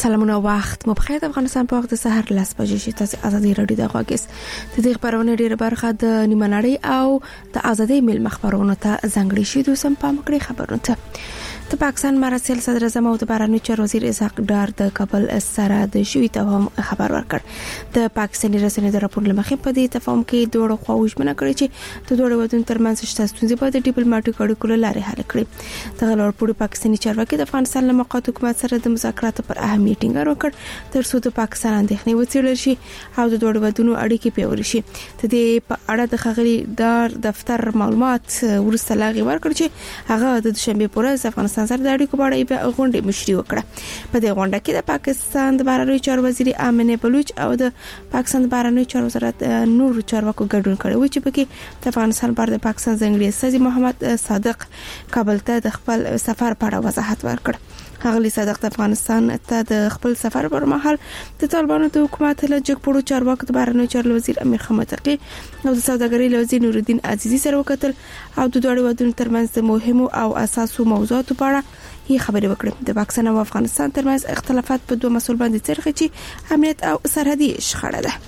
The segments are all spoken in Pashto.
سلامونه وخت مو بخیر. افغانستان په وخت د سحر 10 بجې شي. تاسو ازادي رادیو د غواګس د دې خبرونه ډیره برخه د نیمنړی او د ازادي مل مخبرونو ته ځنګړي شي. د سم پام کړی خبرونه ته د پاکستان مرسل صدر اعظم او د بهرنی چارو وزیر اسحاق ډار د کابل سره د شوی تفاهم خبر ورکړ. د پاکستاني رسنیو د راپور لمخې په دې تفاهم کې دوه خواوش منه کړی چې د دوه ودونو ترمنځ شته ستونزې په ډیپلوماټیک اړیکو لارې حل کړي. د غلور پوری پاکستاني چارواکي د افغانستان له موقت حکومت سره د مذاکراتو پر اهمیت ټینګار وکړ ترڅو د پاکستان اندېښنې وڅېړل شي او د دوه ودونو اړیکې پیاوړې شي. د دې په اړه د خغلی دار دفتر معلومات ورسته لاغي ورکړ چې هغه د دوشنبه پر ورځ افغانستان سره د اړیکو په اړه غونډه مشري وکړه. په دې غونډه کې د پاکستان د بهرنی چارو وزیر امنه بلوچ او د پاکستان د بهرنی چارو وزارت نور چارواکو ګډون کړی و چې پکې د افغانستان پر د پاکستان ځنګړي استاذ محمد صادق کابل ته د خپل سفر په اړه وضاحت ورکړ. هغه صادق د افغانستان ته د خپل سفر پر مهال د طالبانو د حکومت له جګپړو چارواکو د بهرنی چارو وزیر امیر خمتقی او د سوداګرۍ وزیر نور الدین عزیزی سره وکتل او د دوه ودونو ترمنځ د مهمو او اساسو موضوعاتو په اړه یې خبرې وکړې. د پاکستان او افغانستان ترمنځ اختلافات په دوه مسول باندې څرخي چې امنیت او سرحدي شخړه ده.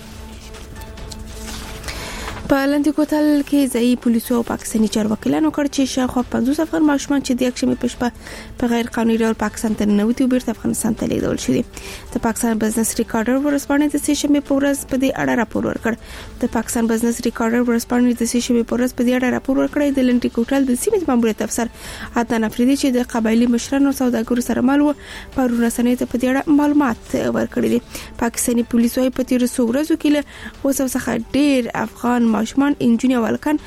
په لاندې کوتل کې ځای پولیسو او پاکستاني چارواکیانو کړ چې شاوخوا 50 افغان ماشومان چې د یکشنبه په شپه په غیر قانوني ډول پاکستان ته ننوتي بیرته افغانستان ته لیږدول شوي. د پاکستان بزنس ریکارډر ورسپانې د سهشنبه په ورځ په دې اړه راپور ورکړ. د پاکستان بزنس ریکارډر ورسپانې د سهشنبه په ورځ په دې اړه راپور ورکړ. د لنډي کوتل د سیمې ماموریت افسر عدنان افریدي چې د قبایلی مشرانو سوداګرو سره مال و په رسنۍ ته په دې اړه معلومات ورکړي دي. پاکستاني پولیسو په تیر څو ورځو کې له وسو څخه ډیر افغان ماشومان انجونی والکان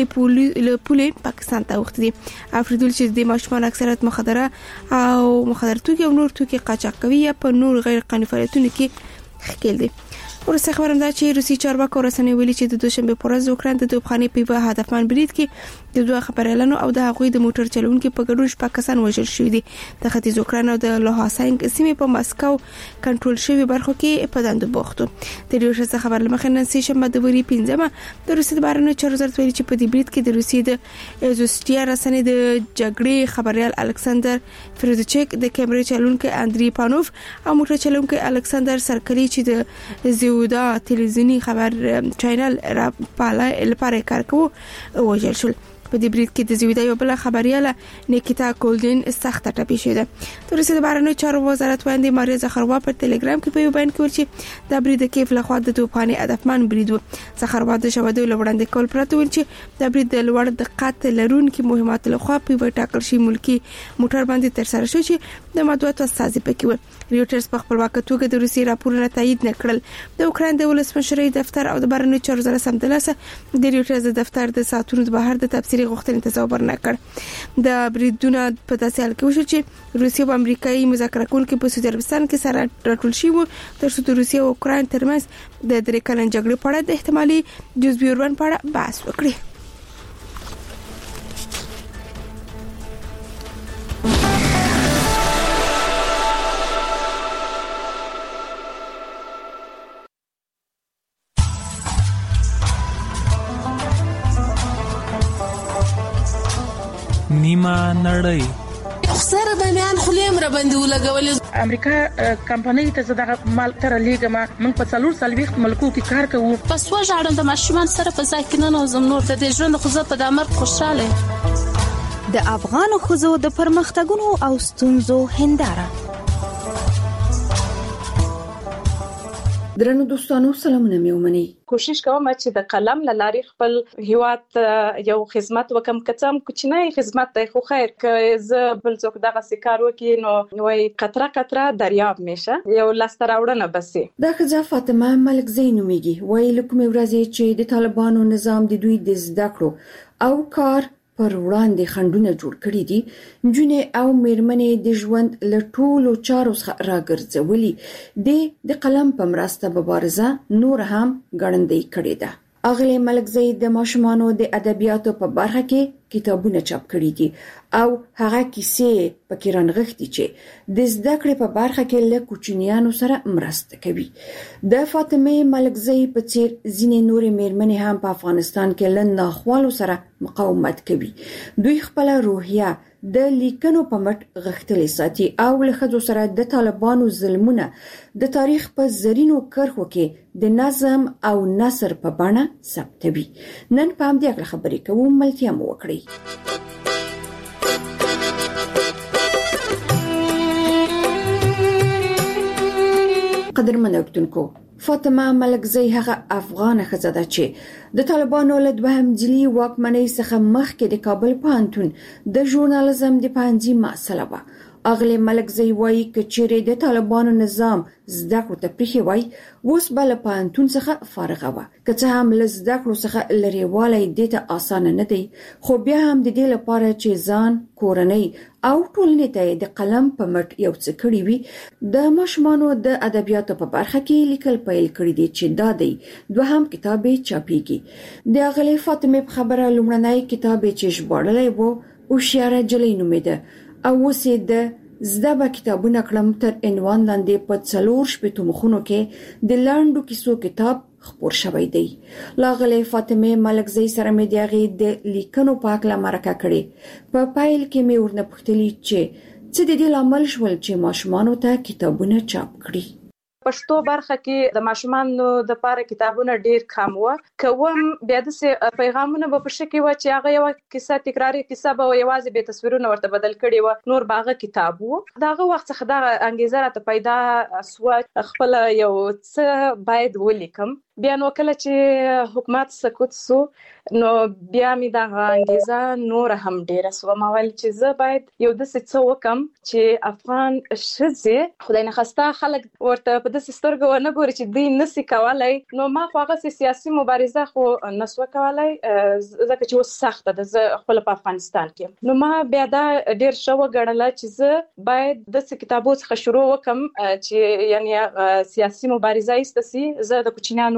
لپولې پاکستان ته وخت دي. افریدل چې د ماشومان اکثریت مخدره توکي او نور توکي قاچاق کوي یا په نور غیر قانوني فعالیتونو کې ښکېل دي. ورسته خبرم دا چې روسي چارواکو رسنۍ ویلي چې د دوشنبه په ورځ اوکراین د توپخانې په هدفمن برید کې د دوه خبريالانو او د هغوی د موټر چلونکو په ګډون شپږ کسان وژل شوي دي. د ختیځ اوکراین او د لوهاسانک سیمې په مسکو کنټرول شوی برخو کې په دندو بوختو. د ریوټرز خبر لمخې نن سه شنبه د وری 15 د روسي د بهرنی چارو وزارت ویلي چې په دې برید کې د روسي د ایزوستیا رسنۍ د جګړې خبريال الکساندر فریدچک د کیمرې چلونکو اندری پانوف او موټر چلونکو الکساندر سرکلی چې د زیودا تلویزیونی خبر چینل را پاله لپاره کار کوي وژل شول. په دې برید کې د زیودا یو بل خبرياله نیکیتا کولدین سخت ټپي شوه. د روسي د بهرنی چارو وزارت وایي ماریا زخروا په ټلګرام کې په یو بیان کې ورچی د برید کې فلخوا د توپخانې هدفمن برید و. زخروا د شواهدو لوړاندې کول پرته ویل چې د برید د لوړ دقت لرونکو مهمات لخوا په ټاکل شي ملکی موټر باندې تر سره شو چې د مدوات استازي پکې و. ریوټرز په خپل وخت توګه د روسي راپورونه تایید نکړل. د اوکراین د ولسمشر دفتر او د بهرنی چارو وزارت سمدلاسه د ریوټرز دفتر د ساتونو د بهر د تفسیر غوښتنې تصور نه کړ. د بریدونه په داسې حال کې وشو چې روسیه او امریکایي مذاکره کوونکي په سعودي عربستان کې سره راټول شي وو ترڅو د روسیه او اوکراین ترمنځ د درې کلن جګړې په اړه د احتمالي جزوي اورون په اړه بحث وکړي. نیمه نړۍ سره د میان خلیم را باندې ولګول. امریکا کمپنۍ ته زداغه مال تر لیګما من په څلور سلويخت ملکو کې کار کوو. پس وژاړم د ماشومان سره په ځای کې نه نوزم نور د ژوند خو زه په دامر خوشاله. د افغان خوځو د پرمختګونو او ستونزو هنداره. درنو دوستانو سلامونه مې ومني. کوشش کوم چې د قلم لارې خپل هیواد یو خدمت وکم کڅم کوچنی خدمت دی خو خیر که زه بل څوک دغه سکار وکي نو وای قطره قطره دریاب میشه یو لاستراوړنه بسي. دا خځه فاطمه ملک زینومیږي وای لکه مې ورځي چې د طالبانو نظام د دوی د زده کړو او کار پر وړاندې خندونه جوړ کړی دي. جنې او میرمنې د ژوند له ټولو چارو څخه راګرځولي د قلم په مرسته مبارزه نور هم ګړندۍ کړې ده. اغلی ملک زید د ماشومانو د ادبیاتو په برخه کې کتابونه چاپ کړي دي او هغه کیسې پکې رانغښتي چې د زده کړې په برخه کې له کوچنیانو سره مرسته کوي. د فاطمه ملکزۍ په څیر ځینې نورې میرمنې هم په افغانستان کې له ناخوالو سره مقاومت کوي. دوی خپل روحیه د لیکنو په مټ غښتلې ساتي او له ښځو سره د طالبانو ظلمونه د تاریخ په زرینو کرښو کې د نظم او نثر په بڼه ثبتوي. نن په همدې اړه خبرې کوو، ملتیا مو وکړئ. قدرمن اوریدونکو، فاطمه ملکزۍ هغه افغانه ښځه ده چې د طالبانو له دوهم ځلي واکمنۍ څخه مخکې د کابل پوهنتون د ژورنالیزم د پوهنځي محصله وه. اغلې ملکزۍ وایي که چیرې د طالبانو نظام زده کړو ته پریښی وای، اوس به له پوهنتون څخه فارغه وه. که څه هم له زده کړو څخه لرېوالی دې ته اسانه نه دی، خو بیا هم د دې لپاره چې ځان، کورنۍ او ټولنې ته د قلم په مټ یو څه کړي وي، د ماشومانو د ادبیاتو په برخه کې لیکل پیل کړي دي چې دا دی دوهم کتاب چاپیږي. د اغلې فاطمه په خبره لومړنی کتاب چې ژباړلی و هوښیاره نجلۍ نومېده او اوس یې د زده به کتابونه کړم تر عنوان لاندې په 4 مخونو کې د لنډو کیسو کتاب خپور شوی دی. لاغله فاطمه ملکزۍ سره مې د هغې د لیکنو په هکله مرکه کړې. په پیل کې مې ورنه پوښتلي چې څه د دې لامل شول چې ماشومانو ته کتابونه چاپ کړي. پښتو برخه کې د ماشومانو د لپاره کتابونه ډیر کم و. کوم بیا د پیغامونه په پښه کې و چې هغه یو کیسه تکراری کیسه به یوازې به تصویرونه ورته بدل کړي و، نور باغه کتاب و. داغه وخت څخه دا انګیزه راته پیدا سو خپل یو څه باید ولیکم. بیا نو کله چې حکومت سقوط سو نو بیا می دا انګیزه نور هم ډیره سو. ما ویل چې زه باید یو د څه وکم چې افغان ښځې خدای نه خواسته خلک ورته په داسې سترګو ونه ګوري چې دوی نسی کولای. نو ما خو هغه سیاسي مبارزه خو نسو کولای ځکه چې اوس سخته ده، زه خپل په افغانستان کې. نو ما بیا دا ډیر شو غړله چې زه باید د کتابو څخه شروع وکم چې یعنی سیاسي مبارزه ایستسي. زه د کوچنیانو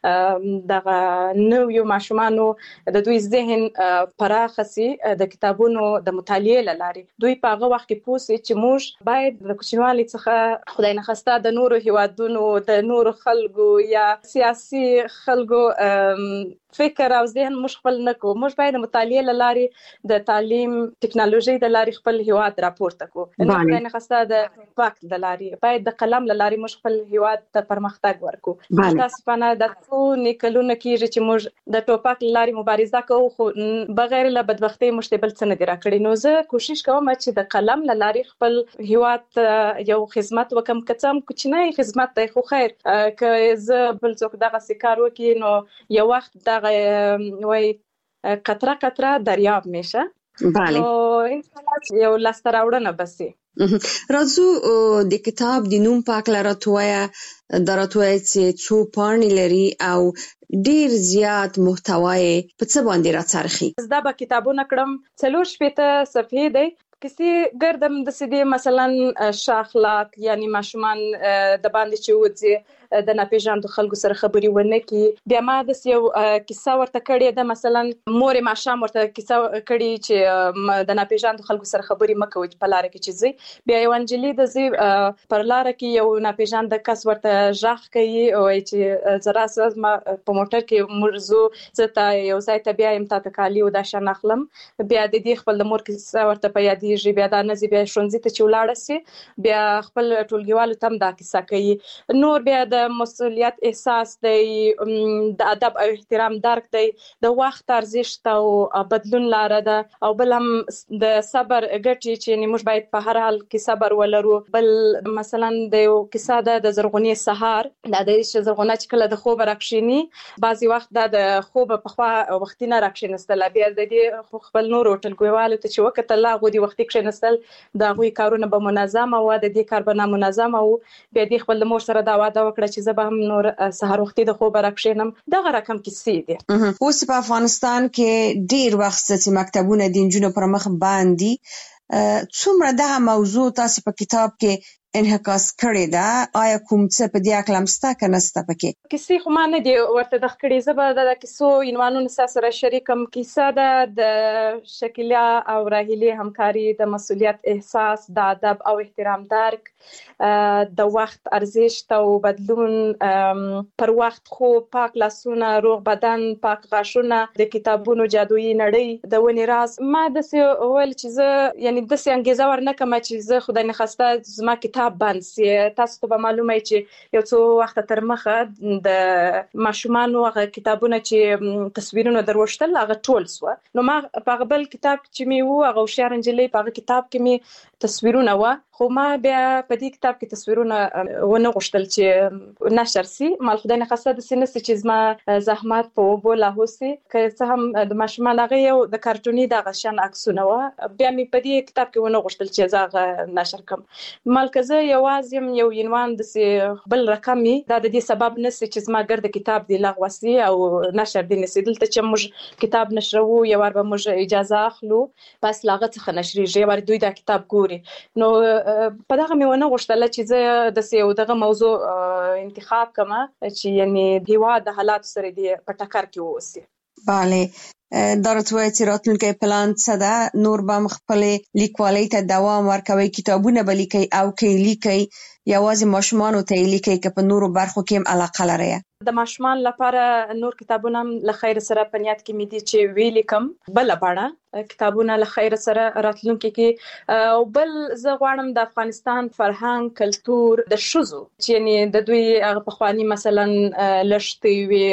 دغه نویو ماشومانو د دوی ذهن پراخ سي د کتابونو د مطالعې لاري. دوی په هغه وخت کې پوسي چې موږ باید د کوچنیوالي څخه خدای نه خواسته د نورو هیوادونو د نورو خلکو یا سیاسي خلکو فکر او ذهن موږ خپل نه کوو. موږ باید د مطالعې لاري د تعلیم ټکنالوژي د لاري خپل هیواد راپورته کوو. خدای نه خواسته د وخت د لاري باید د قلم لاري موږ خپل هیواد ته پرمختګ ورکوو. تاسو په د څو نکلونه کېږي چې موږ د ټوپک لاري مبارزه کوو، خو بغیر له بدبختۍ موږ بل څه نه دی راکړی. نو زه کوشش کوم چې د قلم لاري خپل هیواد یو خدمت وکم، که څه هم کوچنی خدمت دی خو خیر. که زه بل څوک دغه کار وکړي نو یو وخت دغه وای قطره قطره دریاب میشه. بله. نو انشاءالله یو لاسته راوړنه بسي. راځو د کتاب د نوم په اړه راټوي چې څو پاڼې لري او ډیر زیات محتوای په څه باندې راڅرخي. زدا به کتابونه کړم 4 صفحې دی. کسی گردم د سدي مثلا شاخلاق یعنی ماشومان د باندې چې وځي د ناپېژاندو خلکو سره خبري ونه کی. بیا ما د یو کیسه ورته کړې ده، مثلا مور ماشام ورته کیسه کړې چې د ناپېژاندو خلکو سره خبري مکوي په لار کې چې زی. بیا یو انجلی د زی پر لار کې یو ناپېژاند کس ورته ژغ کوي او چې زرا ساز ما په موټر کې مرزو زته یو ځای ته بیا يم تا کالی او د شان اخلم. بیا د دې خپل مور کیسه ورته په یادې بیا دا نزی بیا شونځي ته چولاړه سي. بیا خپل ټولګیوالو تم دا کیسه کوي. نور بیا د مسؤلیت احساس دی، د ادب او احترام درک دی، د وخت ارزښت او بدلون لاره ده، او بل هم د صبر ګټي چې موږ باید په هر حال کې صبر ولرو. بل مثلا د یو کیسه د زرغونی سهار د دې زرغونه چې کله د خوب راکښینی بعضی وخت د خوب په خوا وختینه راکښینستل. بیا د دې خپل نور ټولګیوالو ته چې وخت الله غوډي وخت نستل دا غوي کارونه به منظم او د دې کار به منظم او بیا د خپل مور سره دا وعده وکړه چې زه به هم نور سحر وختي د خوب راکښینم. دغه رقم کیسې دي. اوس په افغانستان کې ډیر وخت چې مکتبونه د نجونو پر مخ باندې څومره دغه موضوع تاسو په کتاب کې انعکاس کړی ده؟ آیا کوم څه په دې اړه مستا کنهسته پکې؟ کیسې خو ما نه دی ورته د خکړې زبر د کیسو عنوانونو سره شریکم. کیسه ده د شکیلا او راهیلې همکاري، د مسؤلیت احساس، د ادب او احترام درک، د وخت ارزښت او بدلون، پر وخت خو پاک لاسونه، روغ بدن، پاک غاښونه، د کتابونو جادویي نړۍ، د ونې راز. ما داسې ویل چې زه یعنی داسې انګیزه ورنکم چې زه خدای نخواسته زما کتاب بند سي. تاسو ته به معلومه چې یو څو وخت تر مخه د ماشومانو هغه کتابونه چې تصویرونه دروشتل هغه ټول سو. نو ما په بل کتاب چې می وو هغه هوښیار انجلۍ په کتاب کې می تصویرونه و، خو ما بیا په دې کتاب کې تصویرونه ونه غوښتل چې نشر سي. مال خدای نخواسته د سینې چې زما زحمت په وبو لاهوسي که څه هم د ماشومان هغه یو د کارټوني د غشن عکسونه و، بیا می په دې کتاب کې ونه غوښتل چې زه نشر کم. مال که زه یوازې یو عنوان د بل رقمي دا د دې سبب نسی چې زما ګرد کتاب دی لغوسي او نشر دی نسی. دلته چې موږ کتاب نشرو یو ور به موږ اجازه اخلو بس لاغه څخه نشریږي ور دوی دا کتاب ګوري. نو په دغه مې ونه غوښتل چې زه د یو دغه موضوع انتخاب کما چې یعنی دیوا د حالات سره دی په ټکر کې ووسی. bale دا راتوي چې راتلونکي پلان څه ده؟ نور به خپل لیکوالۍ ته دوام ورکوي، کتابونه به لیکي او کې لیکي یوازې ماشومان ته لیکي که په نورو برخو کې هم علاقه لري؟ د ماشومان لپاره نور کتابونه له خیر سره په نیت کې مې دي چې ویلې کم بل باندې کتابونه له خیر سره راتلونکي کې. او بل زه غواړم د افغانستان فرهنګ، کلتور، د شذو چې یعنی د دوی په خواني مثلا لشتي وي،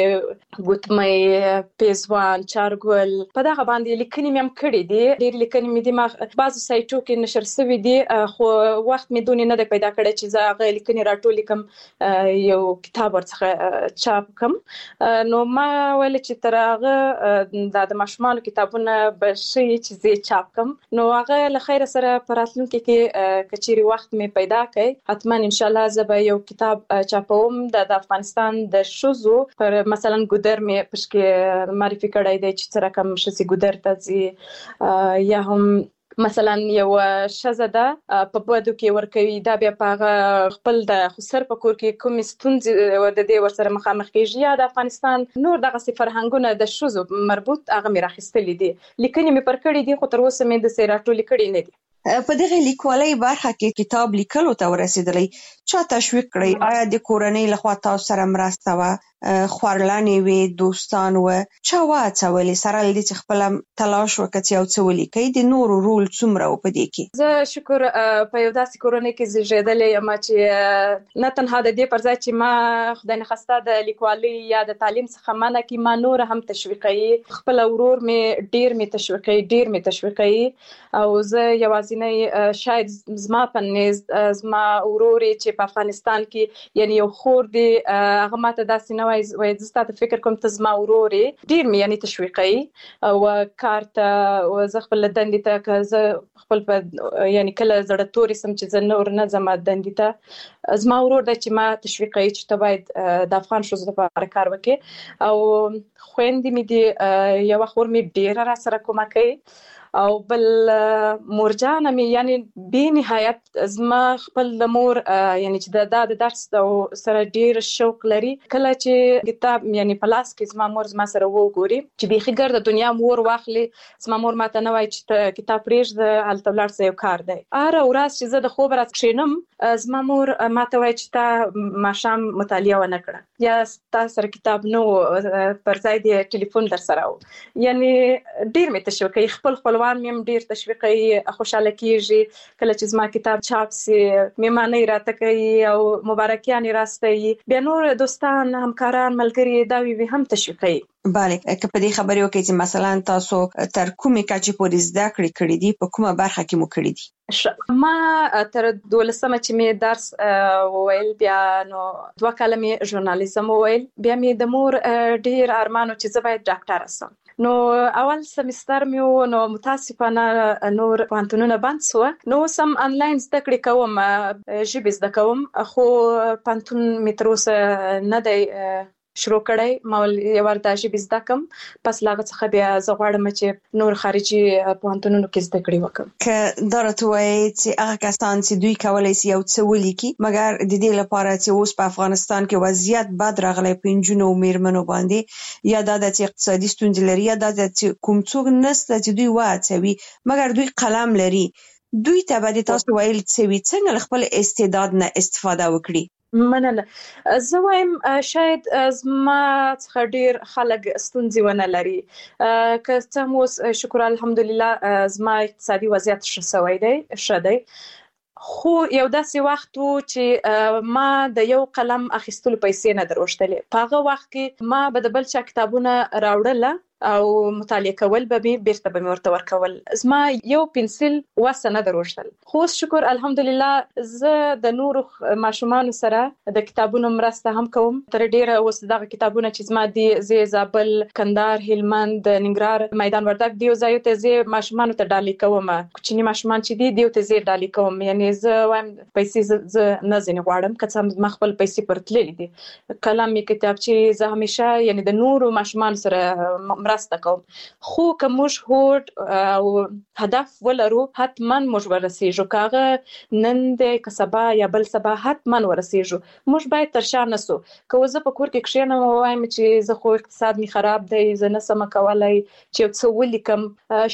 ګوتمې، پیزوان، چارګل په دغه باندې لیکنې مې هم کړې دي. ډېر لیکنې مې دي ما بعضو سایټو کې نشر شوي دي، خو وخت مې دونې نه دی پیدا کړی چې زه هغه لیکنې راټولې کم یو کتاب ورڅخه چاپ کم. نو ما ویل چې تر هغه د ماشومانو کتابونه به شي چې زه چاپ کم. نو هغه له خیر سره پر راتلونکي کې کچيري وخت مې پیدا کړي حتما ان شاء الله زه به یو کتاب چاپوم د افغانستان د شذو پر مثلا ګودر مې پښکې معرفي کړی دی چې څنګه کوم شذي ګودر ته ځي یا هم مثلا یو شزه ده په بده کې ورکوي دا بیا په خپل د خسر په کور کې کوم ستونزې د دې ورسره مخامخ کیږي. یا د افغانستان نور دغه فرهنګونه د شذو مربوط هغه مې راخستلې دي، لیکنې مې پر کړې دي خو تر اوسه مې د سیراټولې کړې نه دي. په دغه لیکوالۍ برخه کې کتاب لیکلو ته ورسېدلې چا تشویق کړی؟ آیا د کورنۍ لخوا تاسو سره مرسته و، خورلانې وي، دوستان و، چا واچولې سره لدې چې خپل تلاش وکړي او څه ولیکي؟ د نورو رول څومره و په دې کې؟ زه شکر په یو داسې کورنۍ کې زیږیدلې یم چې نه تنها د دې پر ځای چې ما خدای نخواسته د لیکوالۍ یا د تعلیم څخه منع کی، ما نور هم تشویقوي. خپل ورور مې ډیر مې تشویقوي او زه یوازې شاید زما په نيز زما ورور چې په افغانستان کې یعنی یو خور دی هغه ماته داسې نه وای زه فکر کوم ته زما ورور ډیر مې یعنی تشویقي او کارت او زه خپل دندې ته که زه خپل یعنی کله زړه توري سم چې زه نور نه زما دندې ته زما ورور د چې ما تشویقي چې ته باید د افغان شذو لپاره کار وکړي. او خويندې مې دی یو خور مې ډیر را سره کومه کوي او بل مورجان مې یعنی به نهایت زما خپل د مور یعنی چې د درس سره ډیر شوق لري. کله چې کتاب یعنی پلاس کې زما مور زما سره وګوري چې به خګر د دنیا مور واخلي، زما مور ماته نه وای چې کتاب پرېږده هلته ولاړ سې یو کار دی. اره ورځ چې زه د خوب راځم کښینم زما مور ماته وای چې تا ماشام مطالعه ونه کړه یا تاسو سره کتاب نو پر ځای دی ټلیفون در سره و. یعنی ډیر مې تشویقي، خپل مې ډیر تشویقي، خوشاله کیږي کله چې زما کتاب چاپ سي، میمانه راته کوي او مبارکیان راستي، بیا نور دوستان، همکاران، ملګري دا وی هم تشویقي. bale که په دې خبرې وکړي چې مثلا تاسو تر کومې کچې پورې زده کړې دي، په کومه برخه کې مو کړې دي؟ ما تر 12مه چې مې درس وویل، بیا نو 2 کاله مې ژورنالیزم وویل، بیا مې د مور ډیر ارمانو چې زه باید ډاکټر شم. نو اول سمستر مې نو متاسفانه نور پوهنتونونه بند شو، نو سم انلاین زده کړې کوم، ژبې زده کوم، خو پوهنتون مې تر اوسه نه دی شروع کړی ما یو ورته ژبې زده کوم پس لاغه څخه بیا زه غواړم چې نور خارجي پوهنتونونو کې زده کړې وکړم که دا راته وایي چې هغه کسان چې دوی کولی شي یو څه ولیکي مګر د دې لپاره چې اوس په افغانستان کې وضعیت بد راغلی په نجونو او میرمنو باندې یا دا چې اقتصادي ستونزې لري یا دا چې کوم څوک نشته چې دوی وهڅوي مګر دوی قلم لري دوی ته به تاسو ویل چې څنګه خپل استعداد نه استفاده وکړي مننه زه وایم شاید زما څخه ډیر خلک ستونزې ونه لري که څه مو شکر الحمدلله زما اقتصادي وضعیت ښه دی خو یو داسې وخت و چې ما د یو قلم اخیستلو پیسې نه دروشتلې په هغه وخت کې ما به د بل چا کتابونه راوړله او مطالعه کول به بیرته به ورته ورکول زما یو پنسل وسه نه دروشتل خو شکر الحمدلله زه د نور ماشومان سره د کتابونو مرسته هم کوم تر ډیره اوس دغه کتابونه چې زما دي زه زابل کندهار هلمند ننګرهار میدان وردګ دیو ځایو ته زه ماشومان ته ډالۍ کوم کوچني ماشومان چې دي دیو ته زه ډالۍ کوم یعنی زه وایم پیسې زه نه ځنې غواړم که څه ما خپل پیسې پرتللې دي کلام کتابچې زه همیشه یعنی د نور ماشومان سره مرسته کوم خو که موږ هوډ او هدف ولرو حتما موږ ورسېږو کاغه نن د کسبا یا بل سبا حتما ورسېږو موږ باید تر شا نسو که زه په کور کې کښېنم وایم چې زه خو اقتصاد می خراب دی زه نه سم کولای چې څه ولیکم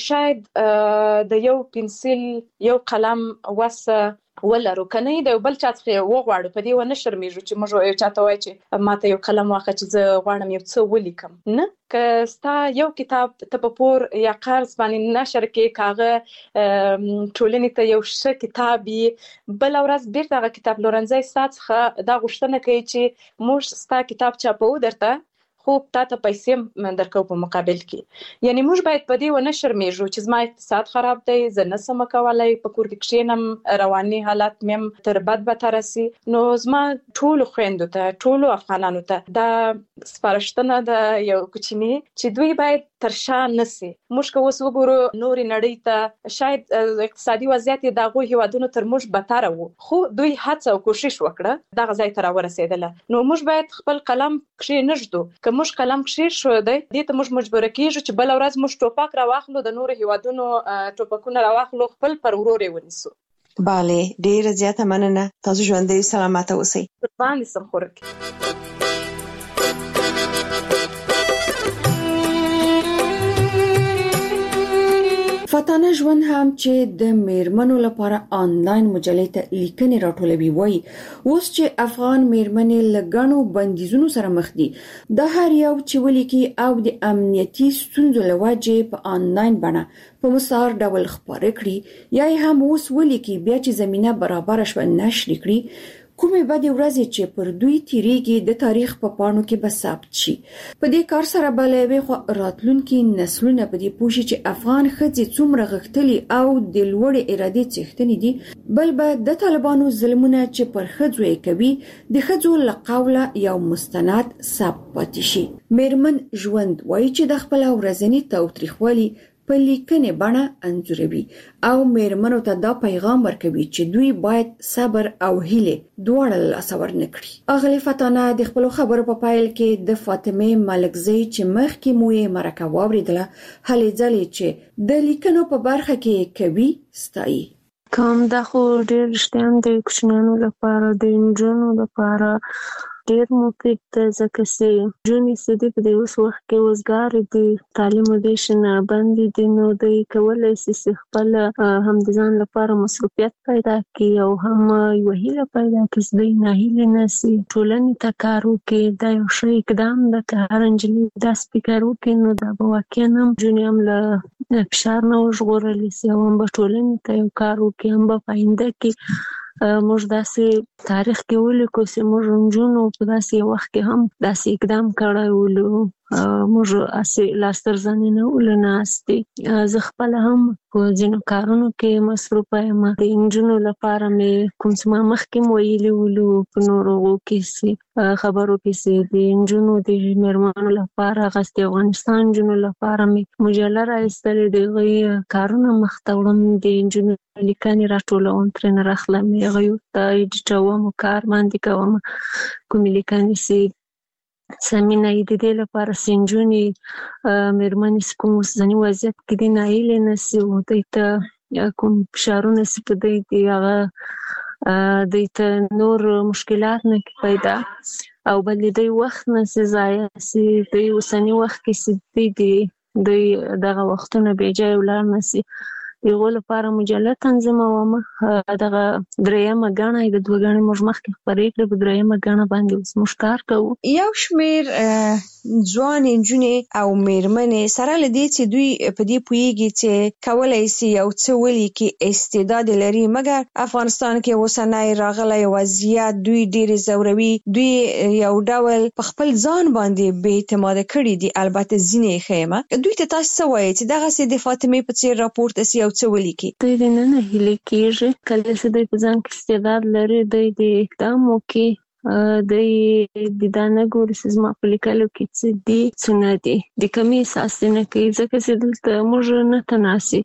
شاید د یو پنسل یو قلم وسه ولرو کنه د بل چا څخه وغواړو په دې ونه شرمېږو چې موږ یو چاته وای چې ماته یو قلم واخه چې زه غواړم یو څه ولیکم نه که ستا یو کتاب ته په پور یا قرض باندې نشر کې کاغه ټولنې ته یو ښه کتاب بل ورځ بیرته هغه کتاب لورنځي څخه دا غوښتنه کوي چې موږ ستا کتاب چاپو درته خو تاسو پیسې درکو په مقابل کې یعنی موږ باید په دې ونه شرمېږو چې زما اقتصاد خراب دی زه نه سم کولای په کور کې کښېنم رواني حالت مې تر بد به رسي نو زما ټول خويندو ته ټول افغانانو ته دا سپارښتنه ده یو کوچنی چې دوی باید تر شا نسی موږ که اوس وګورو نور نړۍ ته شاید اقتصادي وضعیت د هغو هیوادونو تر موږ بدتر وو خو دوی هڅه او کوشش وکړه دغه ځای ته راورسېدله نو موږ باید خپل قلم کښېنږدو که موږ قلم کښېښود دې ته موږ مجبور کېږو چې بل ورځ موږ ټوپک راواخلو د نور هیوادونو ټوپکونه راواخلو خپل پر ورور ونیسو بله ډیره زیاته مننه تاسو ژوندۍ سلامته اوسئ قربان سم خورک فاتانه ژوند هم چې د میرمنو لپاره آنلاین مجلې ته لیکنې راټولوي وایي اوس چې افغان میرمنې لګانو بندیزونو سره مخ دي د هر یو چې ولیکي او د امنیتي ستونزو لوجې په آنلاین بڼه په مسار ډول خبرې کړي یا هم اوس ولیکي بیا چې زمينه برابر شو نشر کړي کومې بعد ورځې چې پر دوی تیریږي د تاریخ په پاڼو کې به ثبت شي په دې کار سره بلوي خو راتلونکي نسلونه په دې پوښي چې افغان ښځې څومره غښتلي او د لوړې ارادې څښتنې دي بل به د طالبانو ظلمونه چې پر ښځو یې کوي د ښځو له قوله یو مستند ثبت پاتې شي میرمن ژوند وایي چې د خپل ورځني تاوتریخوالي په لیکنې بڼه انځوروي او میرمنو ته دا پیغام ورکوي چې دوی باید صبر او هیله دواړه لاسه ورنکړي اغلی فاتانه د خپل خبرو په پایل کې د فاطمه ملکزی چې مخکې مو یې مرکه واوریدله هلې ځلې چې د لیکنو په برخه کې کوي ستایي کوم دا خو ډېر رښتیا د کوچنیانو لپاره د نجونو لپاره ډېر مفید دی ځکه چې نجونې چې دي په دې اوس وخت کې وزګارې دي تعلیم ودې نه باندې دي نو دوی کولی شي چې خپل هم د ځان لپاره مصروفیت پیدا کړي او هم یوه هیله پیدا کړي چې دوی ناهیلې نه شي ټولنې ته کار وکړي دا یو ښه اقدام ده که هر نجلۍ داسې فکر وکړي نو دا به واقعا هم نجونې هم له فشار نه وژغورلی شي او هم به ټولنې ته یو کار وکړي هم به په آینده کې موږ داسې تاریخ کې ولیکو چې موږ نجونو په داسې وخت کې هم داسې اقدام کړی ولو موږ اسې لاس تر زنې نه ولو ناستې زه خپله هم په ځینو کارونو کې مصروفه یم د نجونو لپاره مې کوم څه ما مخکې ویلي ولو په نورو کې خبرو کې چې د نجونو د میرمنو لپاره هغسې د افغانستان نجونو لپاره مې مجله راایستلې د هغوی کارونه مخته وړم د نجونو لیکنې راټولوم ترېنه راخلم هغوی ته ایډیټوم کار باندې کوم کومې لیکنې چې سمینه د دې لپاره سنجونی مېرمنې کوم اوسنی وضعیت کې د نایل نسی او د کوم فشارونه چې په دې هغه د نور مشکلات نه پیدا او بل د وخت نه ضایع سي د اوسنی وخت کې سي د دغه وختونه به جای ولر نسی یو لپاره مجله تنظیموم دغه درېمه غاڼه د دوه غاڼې مجمخ کې خبرې کړې په درېمه غاڼه باندې اوس مشکار کوو یو شمیر ځوان انجونې او میرمنې سره لدی چې دوی په دې پویږي چې کولای شي یو څه ولیکي استعداد لري مګر افغانستان کې اوسنۍ راغلی وضعیت دوی ډېر زوروي دوی یو ډول په خپل ځان باندې بې اعتماد کړي دي البته ځینې خیمه دوی ته تاسو وایي چې دغه سي د فاطمه په څیر راپورته سي یو څه ولیکي دوی نه هلي کېږي کله چې دوی په ځان کې استعداد لري دوی د اقدام وکړي د دانه ګوري سزما په لیکلو کې چې دي څونه دي د کمی اساس نه کوي ځکه چې دلته موږ نه تناسي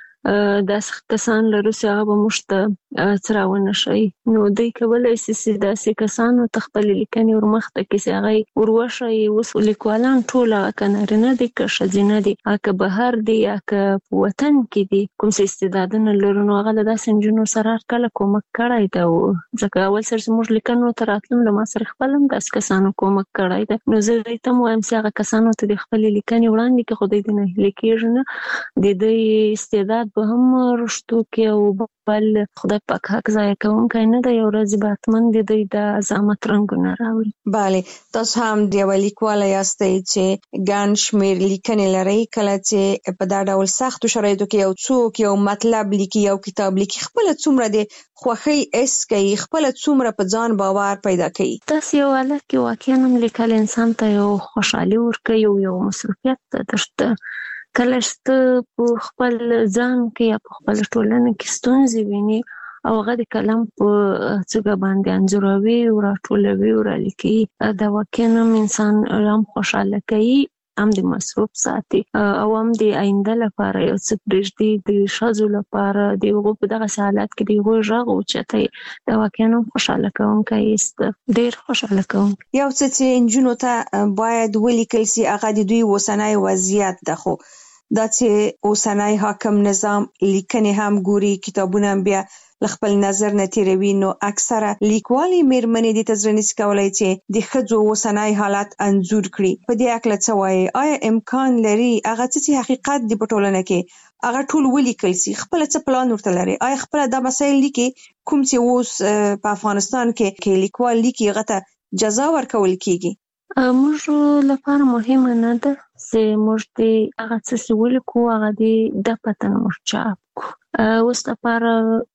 د کسان لرو چې هغه به موږ ته څراونه شي نو دوی کولای شي چې داسې کسانو تخپل لیکنې ورمخته کې چې هغه وروشي اوس لیکوالان ټول کنارینه دي که ښځینه دي که بهر دي که په وطن کې دي کوم څه استعدادونه لرو نو هغه د داسې نجونو سره کله کومک کړی دی ځکه اول سر موږ لیکنو ته راتلم له ما سره خپلم داسې کسانو کومک کړی دی نو زه ته وایم چې هغه کسانو ته د خپل لیکنې وړاندې کې خو دوی نه لیکيږي نه د دوی استعداد به هم رښتو کې او بل خدای پاک حق ضایع کوونکی نه دی یو ورځ به حتماً د دوی د عظمت رنګونه راوړي بله تاسو هم د یوه لیکواله یاستئ چې ګڼ شمېر لیکنې لرئ کله چې په دا ډول سختو شرایطو کې یو څوک یو مطلب لیکي یو کتاب لیکي خپله څومره د خوښۍ حس کوي خپله څومره په ځان باور پیدا کوي داسې یو حالت کې واقعا هم لیکل انسان ته یو خوشحالي ورکوي یو مصروفیت درته کله چې په خپل ځان کې یا په خپل ټولنه کې ستونزې ویني او هغه د کلم په څنګه باندې انځوروي او راټولوي او رالیکي دا واقعا هم انسان هم خوشاله کوي هم د مصروف ساتي او هم د آینده لپاره یو څه پرېږدي د ښځو لپاره د هغو په دغه حالت کې د هغوی غږ اوچتوي دا واقعا هم خوشاله کوونکی است ډېر خوشاله کوونکی یو څه چې نجونو ته باید ولیکل سي هغه د دوی اوسنی وضعیت ده خو دا چې اوسنی حاکم نظام لیکنې هم ګوري کتابونه هم بیا خپل نظر نه تیروي نو اکثره لیکوالې میرمنې د تزرنیس کولای چې د ښځو اوسنی حالت انځور کړي په دې اړه څه وایي آیا امکان لري هغه چې حقیقت دی په ټولنه کې هغه ټول ولیکل سي خپل څه پلان ورته لري آیا خپل د مسایل لیکي کوم چې اوس په افغانستان کې لیکوال لیکي هغه ته جزا ورکول کیږي موږ لپاره مهمه نه ده چې موږ د هغه څه ولیکو هغه د پته نه موږ چاپ کو اوس لپاره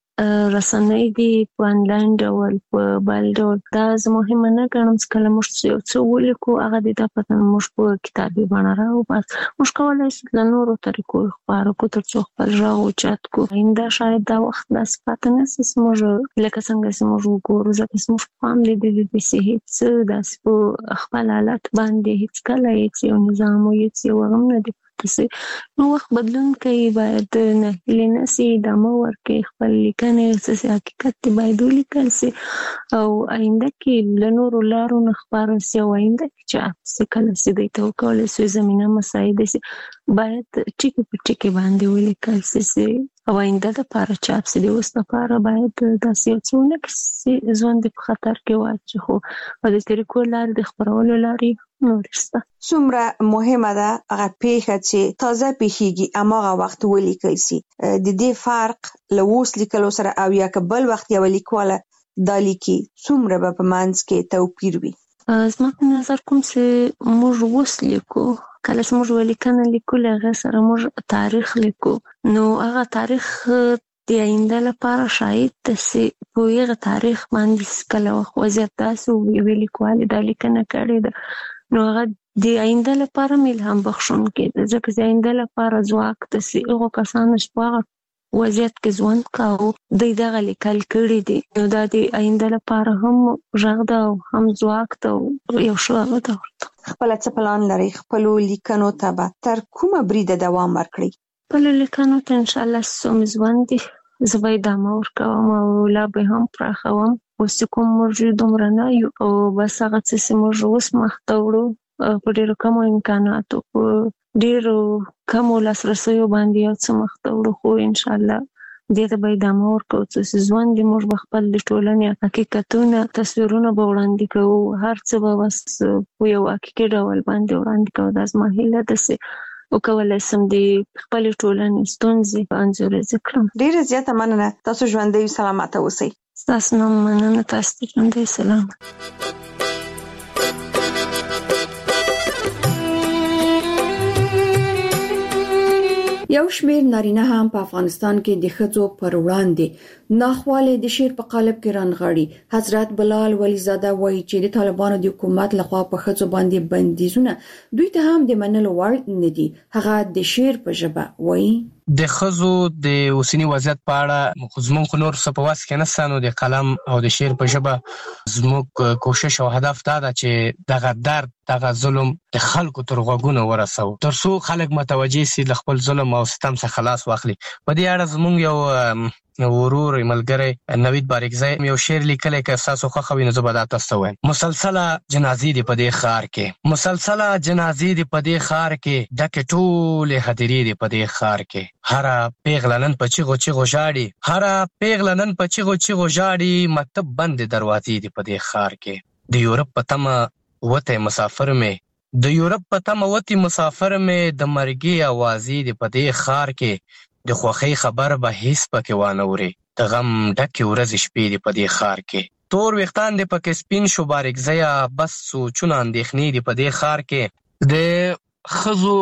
رسنۍ دي په انلاین ډول په بل ډول دا زه مهمه نه ګڼم چې کله موږ یو څه ولیکو هغه د پته نه موږ په کتابي بڼه راوباسو موږ کولی شو له نورو طریقو خپاره کړو تر څو خپل غږ اوچت کړو آینده شاید دا وخت داسې پاته نه شي چې موږ لکه څنګه چې موږ وګورو ځکه چې موږ په هم لیدلي دي چې هېڅ داسې په خپل حالت باندې هېڅکله هېڅ یو نظام او هېڅ یو هم نه دی نو وخت بدلون کوي باید نه هیلې نه سي ادامه ورکړي خپل لیکنې څه حقیقت دی باید ولیکل سي او آینده کې له نورو لارو نه خپاره سي او آینده کې چاپ سي کله چې دوی ته وکولی سي زمینه مساعده سي باید ټکي په ټکي باندې ولیکل سي او آینده لپاره چاپ سي د اوس لپاره باید داسې یو څه ونه کړي چې ژوند په خطر کې واچي خو په دې طریقو لارې د خپرولو لارې نورسته څومره مهمه ده هغه پیښه چې تازه پیښیږي هماغه وخت ولیکل سي د دې فرق له اوس لیکلو سره او یا که بل وخت یو لیکواله دا لیکي څومره به په منځ کې توپیر وي زما په نظر کوم چې موږ اوس لیکو کله چې موږ ولیکنه لیکو له هغه سره موږ تاریخ لیکو نو هغه تاریخ د آینده لپاره شاید چې په هغه تاریخ باندې کله وضعیت داسې وي لیکوالې دا لیکنه کړې ده نو هغه د آینده لپاره الهام بخښونکی ده ځکه چې آینده لپاره ځواک د هغو کسانو چې په هغه وضعیت کې ژوند کاوه دوی دغه لیکل کړي دي نو دا د آینده لپاره هم غږ ده او هم ځواک ده یو ښه هغه ده خپله څه پلان لرئ خپلو لیکنو ته به تر کومه بریده دوام ورکړئ خپلو لیکنو ته انشاءالله څو مې ژوند دي زه به ادامه ورکوم او لا به هم پراخوم اوس کوم موږ دومره نه یو او بس هغه څه موږ اوس مخته وړو په ډېرو کمو امکاناتو په ډېرو کمو لاسرسیو باندې یو څه مخته وړو خو انشاءالله دې ته به ادامه ورکوو څه ژوند دې موږ به خپل د ټولنې حقیقتونه تصویرونه به وړاندې کوو هر څه به بس په یو حقیقي ډول باندې وړاندې کوو دا زما هیله ده چې وکولی سم د خپلې ټولنې ستونزې انځوریزې کړم. ډېره زیاته مننه. تاسو ژوندی سلامته اوسئ. ستاسو نه مننه. تاسو ته ژوندی سلامت. یو شمېر نارینه هم په افغانستان کې د ښځو پر وړاندې ناخواله د شعر په قالب کې رانغاړي. حضرت بلال ولیزاده وایي چې د طالبانو د حکومت لخوا په ښځو باندې بندیزونه دوی ته هم د منلو وړ نه دي. هغه د شعر په ژبه وایي د ښځو د اوسني وضعیت په اړه زموږ نور څه په واس کې نشته، نو د قلم او د شعر په ژبه زموږ کوشش او هدف دا ده چې دغه درد دغه ظلم د خلکو تر غوږونو ورسوو تر څو خلک متوجه سي له خپل ظلم او ستم څخه خلاص واخلي. په دې اړه زموږ یو ورور ملګری نوید باریکزی یو شعر لیکلی که تاسو خوښه وي نو زه به دا تاسو ته وایم. مسلسله جنازې دي په دې ښار کې، مسلسله جنازې دي په دې ښار کې، ډکې ټولې هدیرې دي په دې ښار کې. هره پیغله نن په چیغو چیغو ژاړي، هره پیغله نن په چیغو چیغو ژاړي، مکتب بندې دروازې دي په دې ښار کې. د یورپ په تمه وتی مسافر مې، د یورپ په تمه وتی مسافر مې، د مرګي اوازې دي په دې ښار کې. د خوښۍ خبر به هیڅ پکې وانه وري، د غم ډکې ورځې شپې دي په دې ښار کې. تور ویښتان دي پکې سپین شو باریکزیه، بس سوچونه اندېښنې دي په دې ښار کې. د ښځو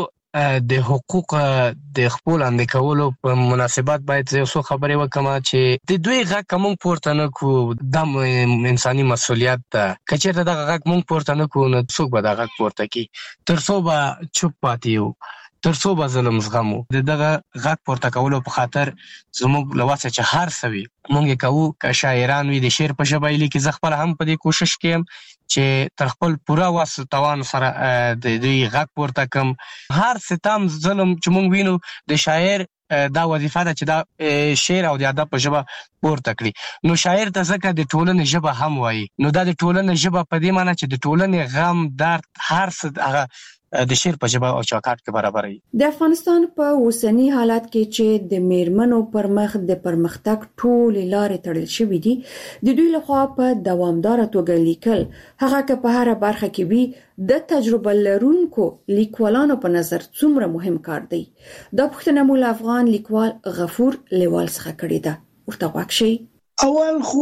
د حقوق د خپل اندې کولو په مناسبت باید یو څو خبرې وکم چې د دوی غږ که موږ پورته نه کړو دا انساني مسؤلیت ده. که چېرته دغه غږ موږ پورته نه کړو نو څوک به دا غږ پورته کړي؟ تر څو به چوپ پاتې یو، تر څو به ظلم زغمو. د دغه غږ پورته کولو په خاطر زموږ له وسه چې هر څه وي موږ یې کوو. که شاعران وي د شعر په ژبه یې لیکي، زه خپله هم په دې کوشش کې یم چې تر خپل پوره وس توان سره د دوی غږ پورته کړم. هر ستم ظلم چې موږ وینو د شاعر دا وظیفه ده چې دا شعر او د ادب په ژبه پورته کړي. نو شاعر ته ځکه د ټولنې ژبه هم وایي، نو دا د ټولنې ژبه په دې معنی چې د ټولنې غم درد هر څه هغه د شعر په ژبه او چوکاټ کې برابر وي. د افغانستان په اوسنی حالت کې چې د میرمنو پر مخ د پرمختګ ټولې لارې تړل شوې دي، د دوی لخوا په دوامداره توګه لیکل، هغه که په هره برخه کې وي، د تجربه لرونکو لیکوالانو په نظر څومره مهم کار دی. دا پوښتنه مو له افغان لیکوال غفور لیوال څخه کړې ده. ورته غوږ شئ. اول خو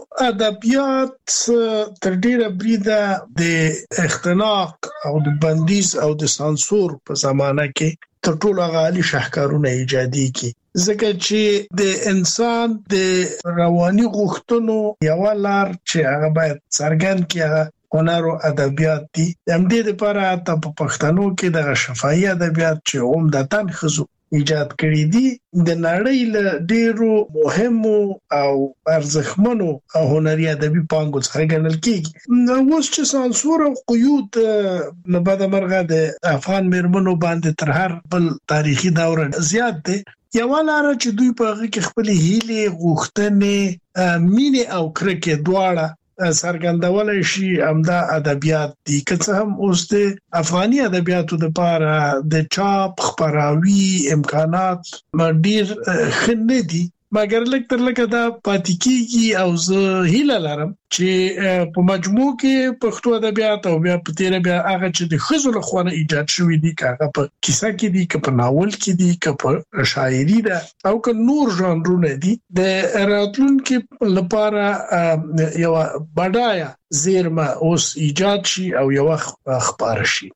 ادبیات تر ډیره بریده د اختناق او د بندیز او د سانسور په زمانه کې تر ټولو غالي شاهکارونه ایجادي کی، ځکه چې د انسان د رواني غوښتنو یو لار چې هغه باید څرګند کړي هنر او ادبیات دي. هم دې لپاره ته په پښتنو کې د شفاهي ادبیات چې عمدتاً خزو ایجاد کړی دي د نړۍ له ډیرو مهمو او ارزښتمنو هنري ادبي پانګو څخه ګڼل کیږي. نو اوس چې سانسور او قیود نه بعد مرغه د افغان میرمنو باندې تر هر بل تاریخي دور زیات دي، یو لاره چې دوی په هغه کې خپل هیلې، غوښتنې، مینې او کرکې دواړه څرګندولای شي، همدا ادبیات دي. که څه هم اوس د افغاني ادبیاتو لپاره د چاپ خپراوي امکانات ډیر ښه نه دي، مګر لږ تر لږه دا پاتې کیږي. او زه هیله لرم چې په مجموع کې پښتو ادبیات او بیا په تیر بیا هغه چې د ښځو له خوا ایجاد شوی دي، که هغه په کیسه کې دي، که په ناول کې دي، که په شاعري ده او که نور ژانرونه دي، د راتلونکي لپاره یو بډایه زیرمه اوس ایجاد شي او یو خبره شي.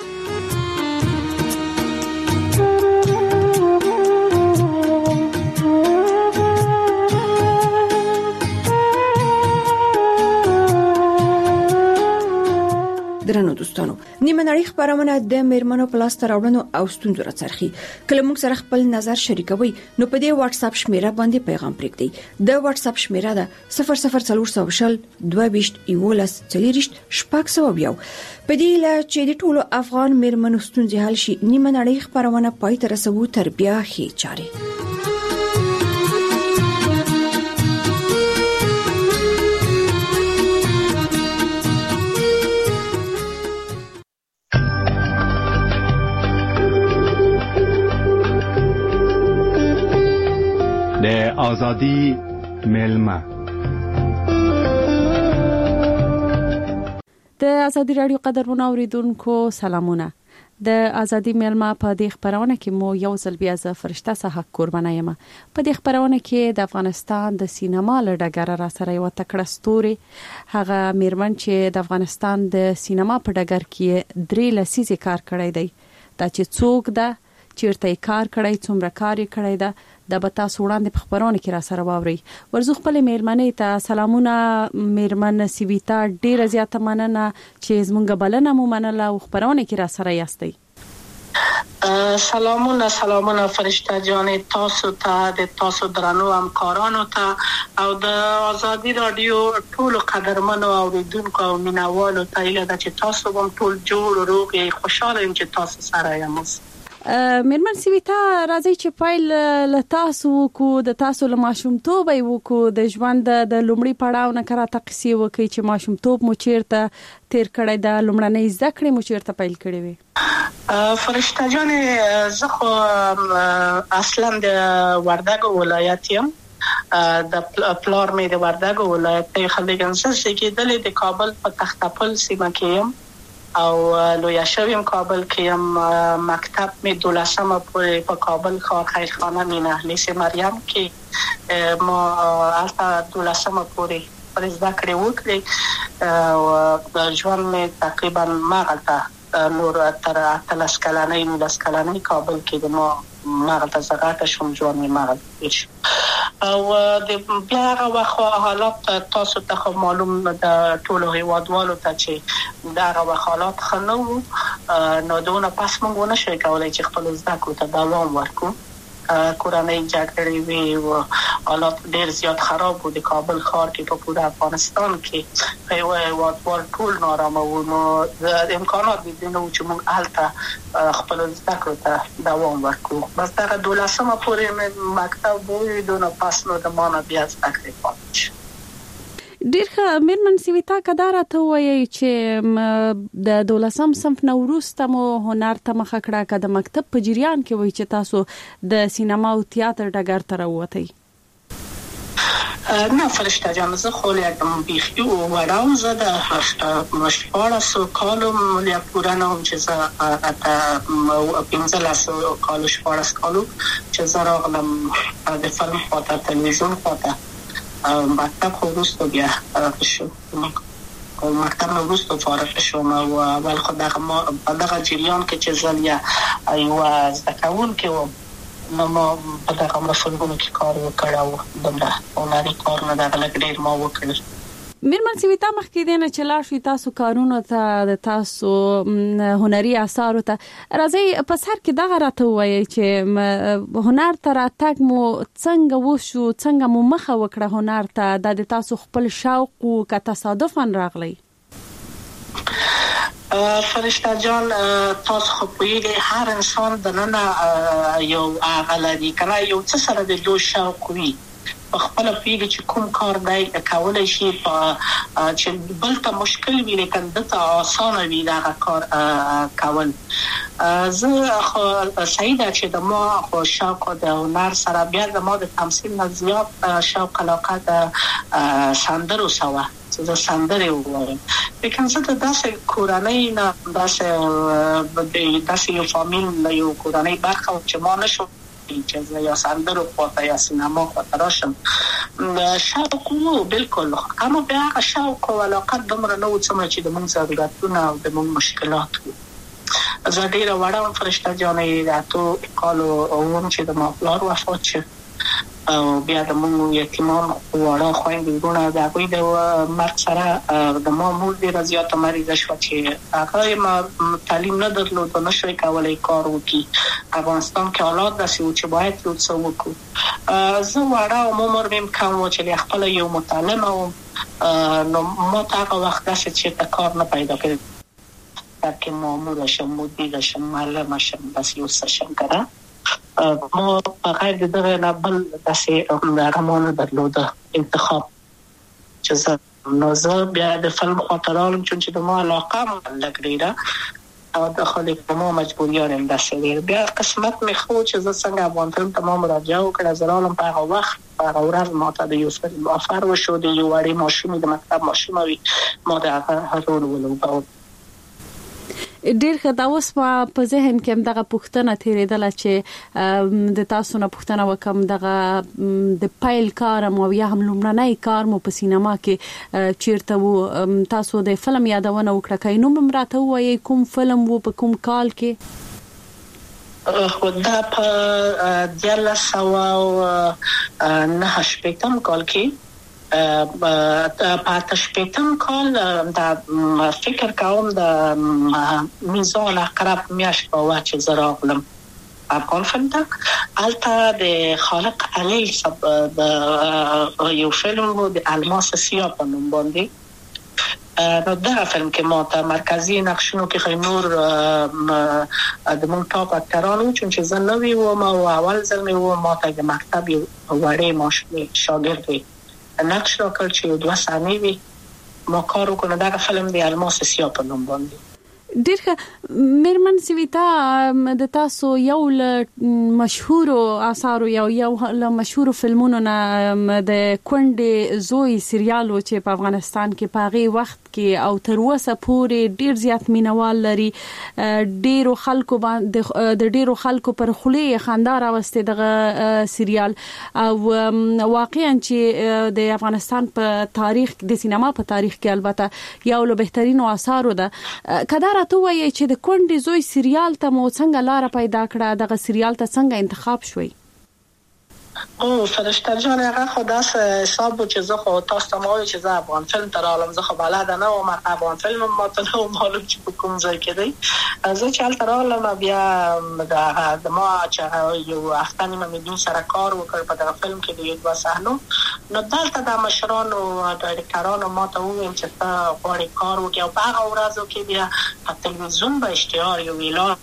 درنو دوستانو، نیمه نړۍ خبرونه د میرمنو په لاس راوړنو او ستونزو راڅرخي. کله موږ سره خپل نظر شریکوي نو په دې واتس اپ شمیره باندې پیغام پرېږدئ. د واتس اپ شمیره ده 00400 22 11 40 600. په دې لا چې د ټولو افغان میرمنو ستونزې حل شي، نیمه نړۍ خبرونه پای ته رسوو تر بیا هي چاري. آزادی میلمه. د ازادي رادیو قدرمن اوریدونکو سلامونه. د ازادي میلمه په دې خبرونه کې مو یو ځل بیا ز فرشته صحه قربانه یم. په دې خبرونه کې د افغانستان د سینما لړګر را سره یو تکړه ستوري هغه میرمن چې د افغانستان د سینما په ډګر کې 3 لسیزې کار کړی دی. دا چې څوک ده، چیرته کار کړی، څومره کار کړی ده، د بتا سوړاندې په خبرونه کې را سره واوري. ورزو خپل میرمنې ته سلامونه. میرمن سیویتا ډیره زیاته مننه چې زمونږ بلنه مو منله او خبرونه کې را سره یاستئ. سلامونه فرشته جان، تاسو ته د تاسو درنو همکارانو ته او د ازادي رادیو ټول قدرمنو اوریدونکو او مینوالو ته ایله ده چې تاسو هم ټول جوړ روغ یې خوشاله یم چې تاسو سره یم. میرمن سیویتا راځي چې پایل له تاسو کو د تاسو له ماشومتوب یو کو د ژوند د لومړی پړاو نه کرا تقسی وکي چې ماشومتوب مو چیرته تیر کړی د لومړنۍ زده کړې مو چیرته پیل کړې وي. فرشته جان، زه خو اصلا د وردګو ولایت یم. د پلار مې د وردګو ولایت ته خلګنسس کې د کابل په تختپل سیمه کې یم او لویا شویم کابل کې یم. مکتب می 12 پورې په کابل ښار خیرخانه مینه لیسه مریم کې ما البته 12 پورې پر زده کړې وکړې او ژوند می تقریبا ماغلطه نور تر 13 کلنۍ کابل کې د ما ماغلطه زغاته شوم. ژوند می ماغلطه او د بیا هغه حالات تاسو ته معلوم د ټولو هیوادوالو ته چې دا هغه حالات خنو نو دونه پس موږ نه شي کولای چې خپل زده کړو ته دوام ورکړو. کورنۍ جګړې وی او حالات ډېر زیات خراب وو د کابل ښار کې په پوره افغانستان کې یو هیوادوال ټول نارامه وو. نو د امکانات دي نو چې موږ هلته خپل زده کړو ته دوام ورکړو. بس دا 12 پورې مکتب وو دونه پس نو د ما نه بیا زده کړې پاتې. ډیر ښه. میرمن سیویتا کدار ته وایي چې د 12 صنف نو وروسته مو هنر ته مخه کړه که د مکتب په جریان کې وایي چې تاسو د سینما او تئاتر ډګر ته راووتئ. نه فرشته جان، زه خو لیکم بیخی و وراو زه د 14 کالو ملیا پورا نوم چې زه 15 کالو 14 کالو چې زه راغلم د فلم خواته تلویزیون خواته. مکتب خو وروسته بیا شو مکتب نو وروسته فارغ شوم او اول خو دغه جریان کې چې زه یو زده کوونکی وم نو ما په دغه مسلګونو کې کار وکړ او دغه هنري کار نه دغه لږ ډېر ما وکړ. میرمن سیویتا مخکې دینه چې لاړ شي تاسو کارونو ته د تاسو هنري آثارو ته راځي په سر کې دغه راته وایي چې هنر ته راتګ مو څنګه وشو، څنګه مو مخه وکړه هنر ته، د تاسو خپل شوق او که تصادفاً راغلی؟ فرشته جان، تاسو خو پوهیږئ هر انسان دننه یو غلطي کنه یو څه سره د دوه شوق وي په خپل پیږي چې کوم کار دی کولای شي چې بل ته مشکل وي لیکن دته آسان وي دا کار کول. زه خو سعیده چې د ما خو شوق د هنر سره بیا د ما د تمثیل نه زیات شوق علاقه د سندرو سوا چې زه سندرې ووایم. لیکن زه د داسې کورنۍ نه داسې یو فامیل یو کورنۍ برخه چې ما نشو چې یا سندرو خواته یا سینما خواته راشم. شوق وو بالکل، اما بیا هغه شوق او علاقه دومره نه و څومره چې د موږ ضرورتونه او د موږ مشکلات وو. زه ډېره وړه وم فرشته جانې د 8 کالو وم چې د ما پلار وفات شو او بیا د موږ یتیمان وړه خویندې وروڼه د هغوی د مرګ سره د ما مور ډېره زیاته مریضه شوه چې هغه ما تعلیم نه درلود او نه شوی کولی کار وکړي. افغانستان کې حالات داسې وو چې باید یو څه وکړو. زه وړه وم، عمر مې کم و چې خپله یو متعلمه وم نو ما ته هغه وخت داسې چېرته کار نه پیدا کړی که ماموره شم، مدیره شم، معلمه شم، بس یو څه شم کنه. ما په غیر د دغه نه بل داسې هغه ما نه درلوده انتخاب چې زه نو زه بیا د فلم خواته راغلم چې د ما علاقه لږ ډېره او داخل ما مجبوریان دستگیر بیا قسمت میخو چې زه څنګه افغان فلم تمام راجع وکړه زرالم په هغه وخت په هغه ورځ ما ته د یو فلم افر وشو د یو وړي ماشوم د مکتب ماشوم وي ما د هغه رول ولوباو ډیر ښه دا اوس په ذهن کې دغه پوښتنه تیرېدله چې د تاسو نه پوښتنه وکم دغه د پایل کار مو یا هم لومړنی کار مو په سینما کې چیرته وو تاسو د فلم یادونه وکړه کای نو مراته وایي کوم فلم وو په کوم کال کې خو دا په 1989 کال کې په تشپیتم کال د فکر کوم د میزان اقرب میاش په واچ زراغلم افغان فلم ته البته د خالق علی صاحب د یو فلم د الماس سیاه په نوم باندې نو دا فلم کې ما ته مرکزی نقشونو کې خینور د مون ټاپ اکټرانو چې زه نوې وم او اول ځل مې و ما ته د مکتب یو وړې ماشوم شاګرد وي نقش را کړ چې 2 ثانیې وي ما کار وکړم دا فلم دی الماس سیاه په نوم باندې ډیر میرمن سویتا د تاسو یو مشهور آثار یو له مشهور فلمونو نه د کونډې زوی سریالو چې په افغانستان کې پاغي وخت کې او تر اوسه پورې ډیر زیات مینوال لري ډیرو خلکو باندې د ډیرو خلکو پر خولي خاندار واستي دغه سریال او واقعا چې د افغانستان په تاریخ د سینما په تاریخ کې البته یو له بهترینو آثارو ده کدا راته وایي چې د کونډې زوی سریال ته مو څنګه لار پیدا کړه دغه سریال ته څنګه انتخاب شوي او فرشته جان هغه خدا حساب چې زه خو تاسو ته مو چې زه افغان فلم تر عالم زه خو بلد نه وم افغان فلم ما ته نو معلوم چې کوم ځای کې دی زه چې تر عالم بیا د ما چې یو هفته نیمه مې دوی سره کار وکړ په دغه فلم کې د یو صحنو نو دلته د مشرانو ډایرکټرانو ما ته وویل چې تا غواړي کار وکړي او په هغه ورځو کې بیا په تلویزیون به اشتهار یو اعلان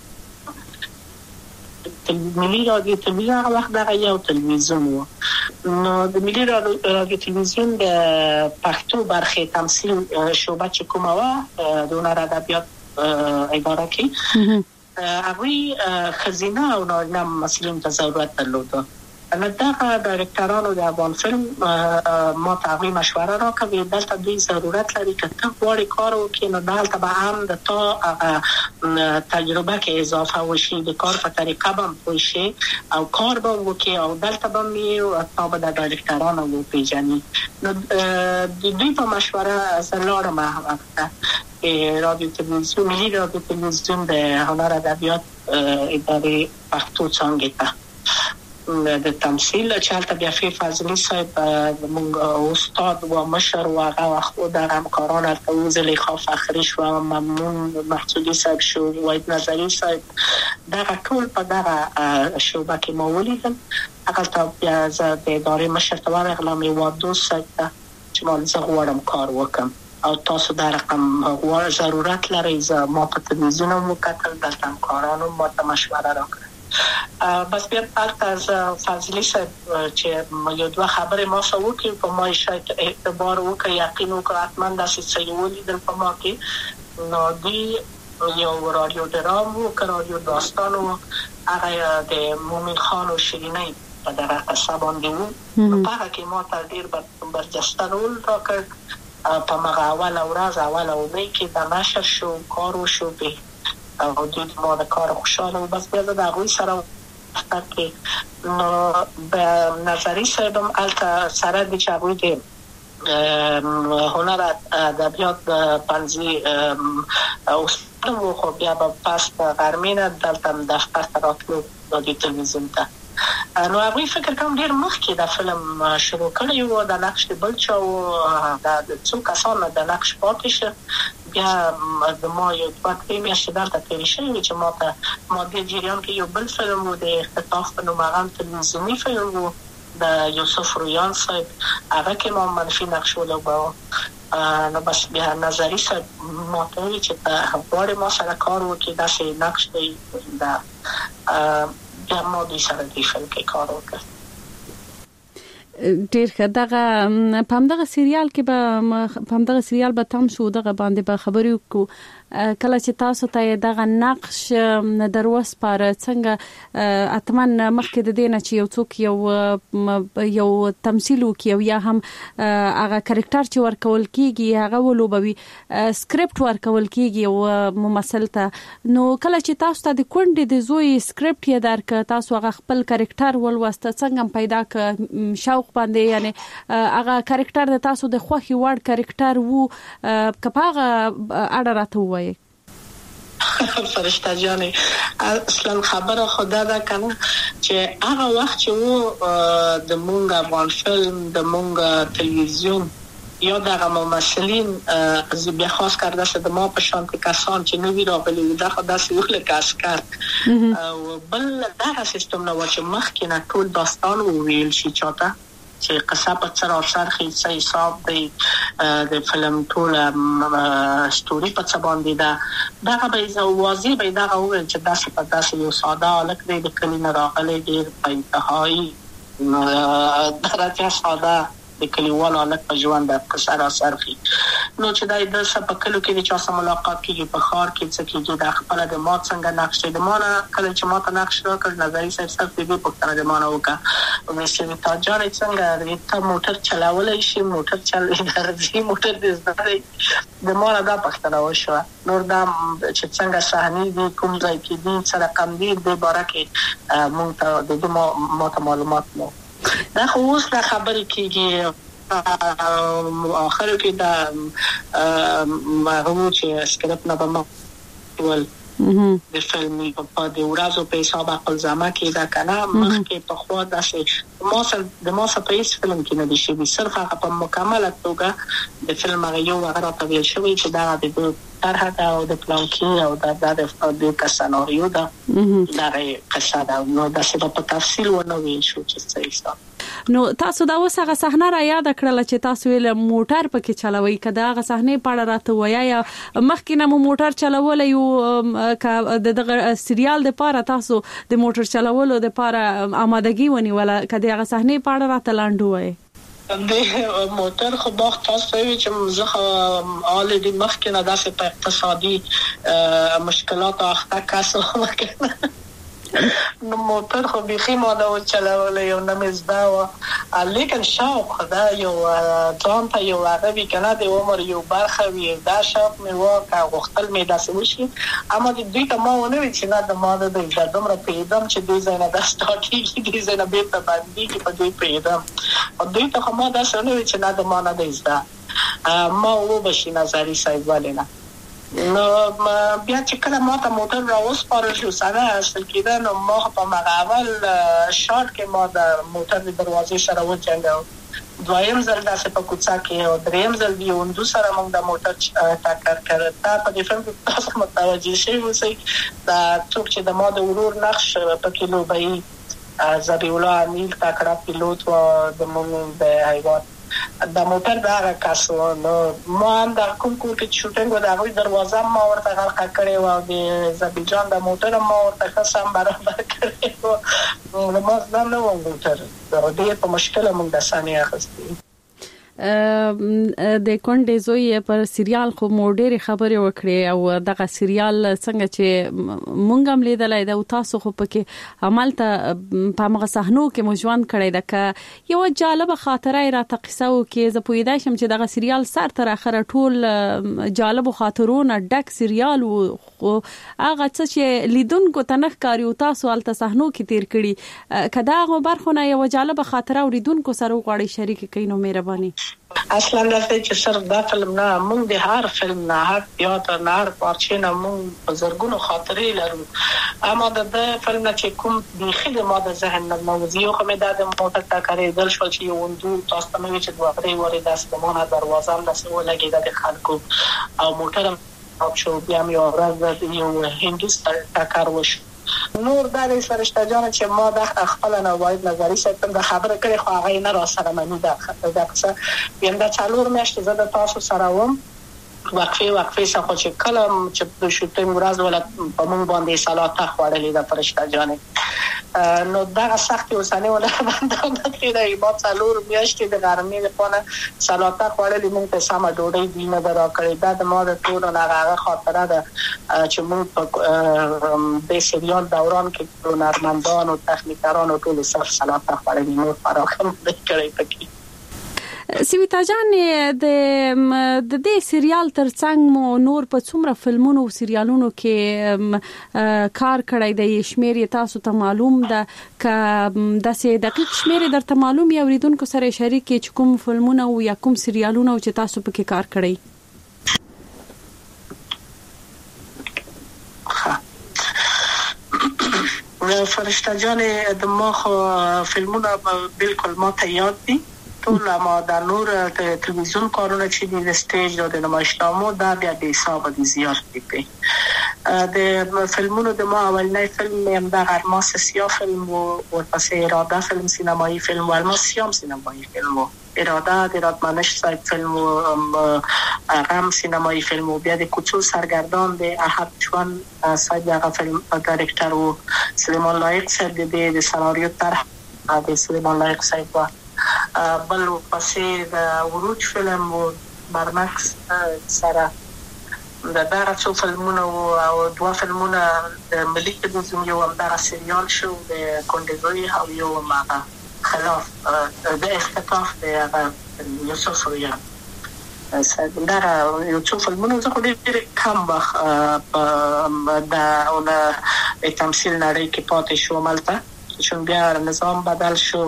ملي رادیو تلویزیون هغه وخت دغه یو تلویزیون و نو د ملي رادیو تلویزیون د پښتو برخه تمثيل شعبه چې کومه و د هنر ادبیات اداره کې هغه خزینه او نارینه مسلمان ته ضرورت درلوده نو دغه ډایرکټرانو د افغان فلم ما ته مشوره راکړه دلته دوی ضرورت لري چې ته غواړې کار وکړې نو دلته به هم د تا تجربه کې اضافه وشي د کار په طریقه به پوه شي او کار به وکړي او دلته به مې تا به د ډایرکټرانو وپېژني نو د دوی په مشوره زه لاړم هغه وخت رادیو تلویزیون ملي رادیو تلویزیون د هنر ادبیات ادارې پښتو څانګې ته د تمثيل چالت بیا فی فاضلی صاحب موږ استاد و مشر و هغه خو د همکاران ته زلیخا فخری شو ممنون محسودی صاحب شو وحید نظری صاحب دغه ټول په دغه شوبه کې مو ولیدل هغه ته بیا زه د ادارې مشر ته ورغلم یو دوست صاحب چې مال زه غواړم کار وکم او تاسو دا رقم غواړئ ضرورت لرئ زه ما په تلویزیون مو کتل د همکارانو ما ته مشوره راکړه بس بیا پاتې از فضلی صاحب چې یو دوه خبرې ما سره وکړي په ما شاید اعتبار وکړي یقین وکړي حتما داسې څه ولیدل په ما کې نو دی یو رادیو درام و که رادیو داستان و هغه د مومن خان و شیرینی په دغه قصه باندې و په هغه کې ما ته ډېر برجسته رول راکړ په مغه اوله ورځ اوله اونۍ کې د نشر شو کار وشو به او دوی ما د کار خوشاله و بس بیا د هغوی سره کې نو به نظری صاحب هم هلته سره دی چې هغوی د هنر ادبیات پنځي استاد و خو بیا به پس د غرمې نه دلته دفتر ته راتلو رادیو تلویزیون ته نو هغوی فکر کوم ډېر مخکې د فلم شروع کړی و د نقش د بل چا و د څو کسانو د نقش پاتې شه بیا د ما یو دوه درې میاشتې دلته تېرې شوې وې چې ما دې جریان کې یو بل فلم و د اختطاف په نوم هغه تلویزیوني فلم و د یوسف رویان صاحب هغه کې ما منفي نقش ولوباوه نو بس بیا نظری صاحب ما ته وویل چې ته غواړې ما سره کار وکړې داسې نقش دی بیا ما دوی سره دې فلم کې کار وکړ ډیر ښه دغه په همدغه سریال کې به تم شو دغه باندې به خبرې وکړو کله چې تاسو ته دغه نقش دروسپاره څنګه اتمن مخکې د دینه چې یو څوک یو تمثيل وکي یا هم هغه کریکټر چې ورکول کیږي هغه ولوبوي سکرپټ ورکول کیږي او ممثل ته نو کله چې تاسو ته د کونډې د زوی سکرپټ یې درک تاسو هغه خپل کریکټر ولوسته څنګه پیدا ک شوق باندې یعنی هغه کریکټر د تاسو د خوخي وړ کریکټر وو کپاغه اړه راته وایي فرشته جان اصلا خبره خدا دا کنه چې هغه وخت چې وو د مونږ افغان فلم د مونږ تلویزیون یا دغه ممثلین از بیا خاص کرده شده ما په شان کسان چې نوی راغلي دا خدای سوله کاسکر او بل دغه سیستم نو چې مخکې نه ټول داستان ویل شي چاته چې قصه په سر او شرخي څه حساب دی د فلم ټول ستوري په څه باندې دا دغه به واضح به دغه ویل چې داسې په داسې یو ساده الک دی د کلی نه راغلي ډیر په انتهایی درجه ساده د کلیوالو الک په ژوند د قصه را سرخي نو چې دای د سپکلو کې د چا سره ملاقات کیږي په خار کې څه کیږي د خپل د ما څنګه نقش د ما کله چې ما ته نقش راکړ نظری صرف دې په تر د ما نه وکا او مې ته جاري څنګه ته موټر چلاولای شي موټر چلوي درځي موټر دې زده د ما دا پښتنه وشو نور دا چې څنګه صحنه دي کوم ځای کې دي سره کم دي د بارکه مونږ ته د ما معلومات نو دا خو اوس دا خبرې کېږي اخر کې دا هغه چې سکرپټ نه به ول د فلم په د ورځو په حساب خپل ځما کې دا کنه مخکې په خو داسې د ما سره په هیڅ فلم کې نه دي شي صرف هغه په مکمله توګه د فلم هغه یو هغه راته ویل شوی چې دا د طرح دا او د پلان کې او د سناریو دا قصه دا نو د څه په تفصیل ونه ویل شو چې څه حساب نو تاسو دا وسغه صحنه را یاد کړل چې تاسو ویل موټر پکې چلوي کدا غ صحنه پاړه راته ویا یا مخکې نه موټر چلول یو د سریال د پاره تاسو د موټر چلولو د پاره آمادګي ونی ولا کدا غ صحنه پاړه راته لاندو وای د موټر خو باغ تاسو وی چې زه آلریډي مخکې نه داسې په اقتصادي مشکلات اخته کاسو وکړم نو موټر خو بيخي ما دا چلول یو نمزدا و لیکن شوق خدا یو ځان ته یو عربي کنه د عمر یو برخه وی دا شوق مې واکه غختل مې داسې وشي اما د دوی ته ما ونه وی چې نه د ما د دومره پیدم چې دوی زنه د سټاټي دوی زنه به په باندې کې په دوی پیدم او دوی ته ما دا څه نه وی چې نه د ما نه دېزدا ما و بشي نظری صاحب ولینا نو بیا چې کله ما ته موټر راوس پاره شو سره اصل کېده نو ما په مغاول شارټ کې ما د موټر د دروازې سره وځنګاو دویم ځل داسې په کوڅه کې او دریم ځل دی وندو سره موږ د موټر ټاکر کړ تا په دې فلم کې تاسو متوجه شئ دا څوک چې د ما د ورور نقش په کلو به زبی الله امیل تاکړه پیلوټ و د موږ د هیواد د موټر دا کاسو نو ما هم د کوم کې شوټینګ د هغه دروازه ما ورته غلق کړې و او د زبیجان د موټر ما ورته سم برابر کړې و نو ما نه و موټر د دې په مشکله موږ د ثانیه اخستې د کونډې زوی پر سریال خو موډيري خبرې وکړې او دغه سریال څنګه چې مونږ هم لیدلای دا تاسو خو پکې عمل ته په مغه صحنو کې موجوان کړی دا ک یو جالب خاطره را تقصو کې ز پویدا شم چې دغه سریال سر تر اخره ټول جالب خاطرونه ډک سریال او هغه چې لیدونکو تنخ کاری او تاسو الته صحنو کې تیر کړي کدا غو برخونه یو جالب خاطره او لیدونکو سره غواړي شریک کینو مهرباني اصلا دا چې سر دا فلم نه مونږ د هر فلم نه هر تیاتر نه هر پارچې نه مونږ په زرګونو خاطرې لرو اما د فلم نه چې کوم د خله ما د ذهن نه موضوع خو مې د موټر تا کړې دل شو چې یو وندو تاسو ته مې چې دوه پرې وره داس په مونږه دروازه هم داسې ولګي د خلکو او موټر او شو بیا مې اورز یو هندوستان تا کار وشو نور دا فرشته جان چې ما د خپل نه وايد نظری ستم د خبره کړې خو هغه نه را سره منی دا څه یم دا څلور میاشتې زه د تاسو سره وم وقفه څخه چې کله چې د شوټینګ ورځ ولا په مونږ باندې سالات خوړلې د فرشته جان نو دا سخت اوسانه ولا باندې کېدای ما څلور میاشتې د ګرمۍ لپاره سلاطه خوړلې موږ ته سم ډوډۍ دینه درا کړې دا د ما د ټول هغه خاطره ده چې موږ په د سریال دوران کې هنرمندان او تخنیکران او ټول سلاطه خوړلې نو فراخم کړې پکې سویتا جان د دې سریال ترڅنګ مو نور په څومره فلمونو او سریالونو کې کار کړی دی شمیر تاسو ته معلوم ده ک داسې دقیق شمیر درته معلوم یا اوریدونکو سره شریک چې کوم فلمونه او یا کوم سریالونه چې تاسو پکې کار کړی فرشته جان د مخ فلمونه بالکل ما ته یاد دي ټول ما د نور تلویزیون کارونه چې د سټیج او د نمایشنامو دا بیا د حساب دي زیات دي د فلمونو د ما اولنۍ فلم هم د الماس سیاه فلم او ورپسې اراده فلم سینمایی فلم او الماس سیاه سینمایی فلم اراده د راتمنش صاحب فلم او غم سینمایی فلم او بیا د کوڅو سرګردان د احد چوان صاحب هغه فلم ډایرکټر او سلیمان لایق صاحب د سناریو طرح د سلیمان لایق صاحب بل پسې د وروج فلم او برمکس سره د دغه څو فلمونه او دوه فلمونه د ملي تلویزیون یو همدغه سریال شو د کندزوی او یو هماغه خلاف د اختطاف د یوسف رویان دا یو څو فلمونه زه خو ډېر کم وخت د تمثیل نړۍ کې پاتې شوم هلته چون بیا نظام بدل شو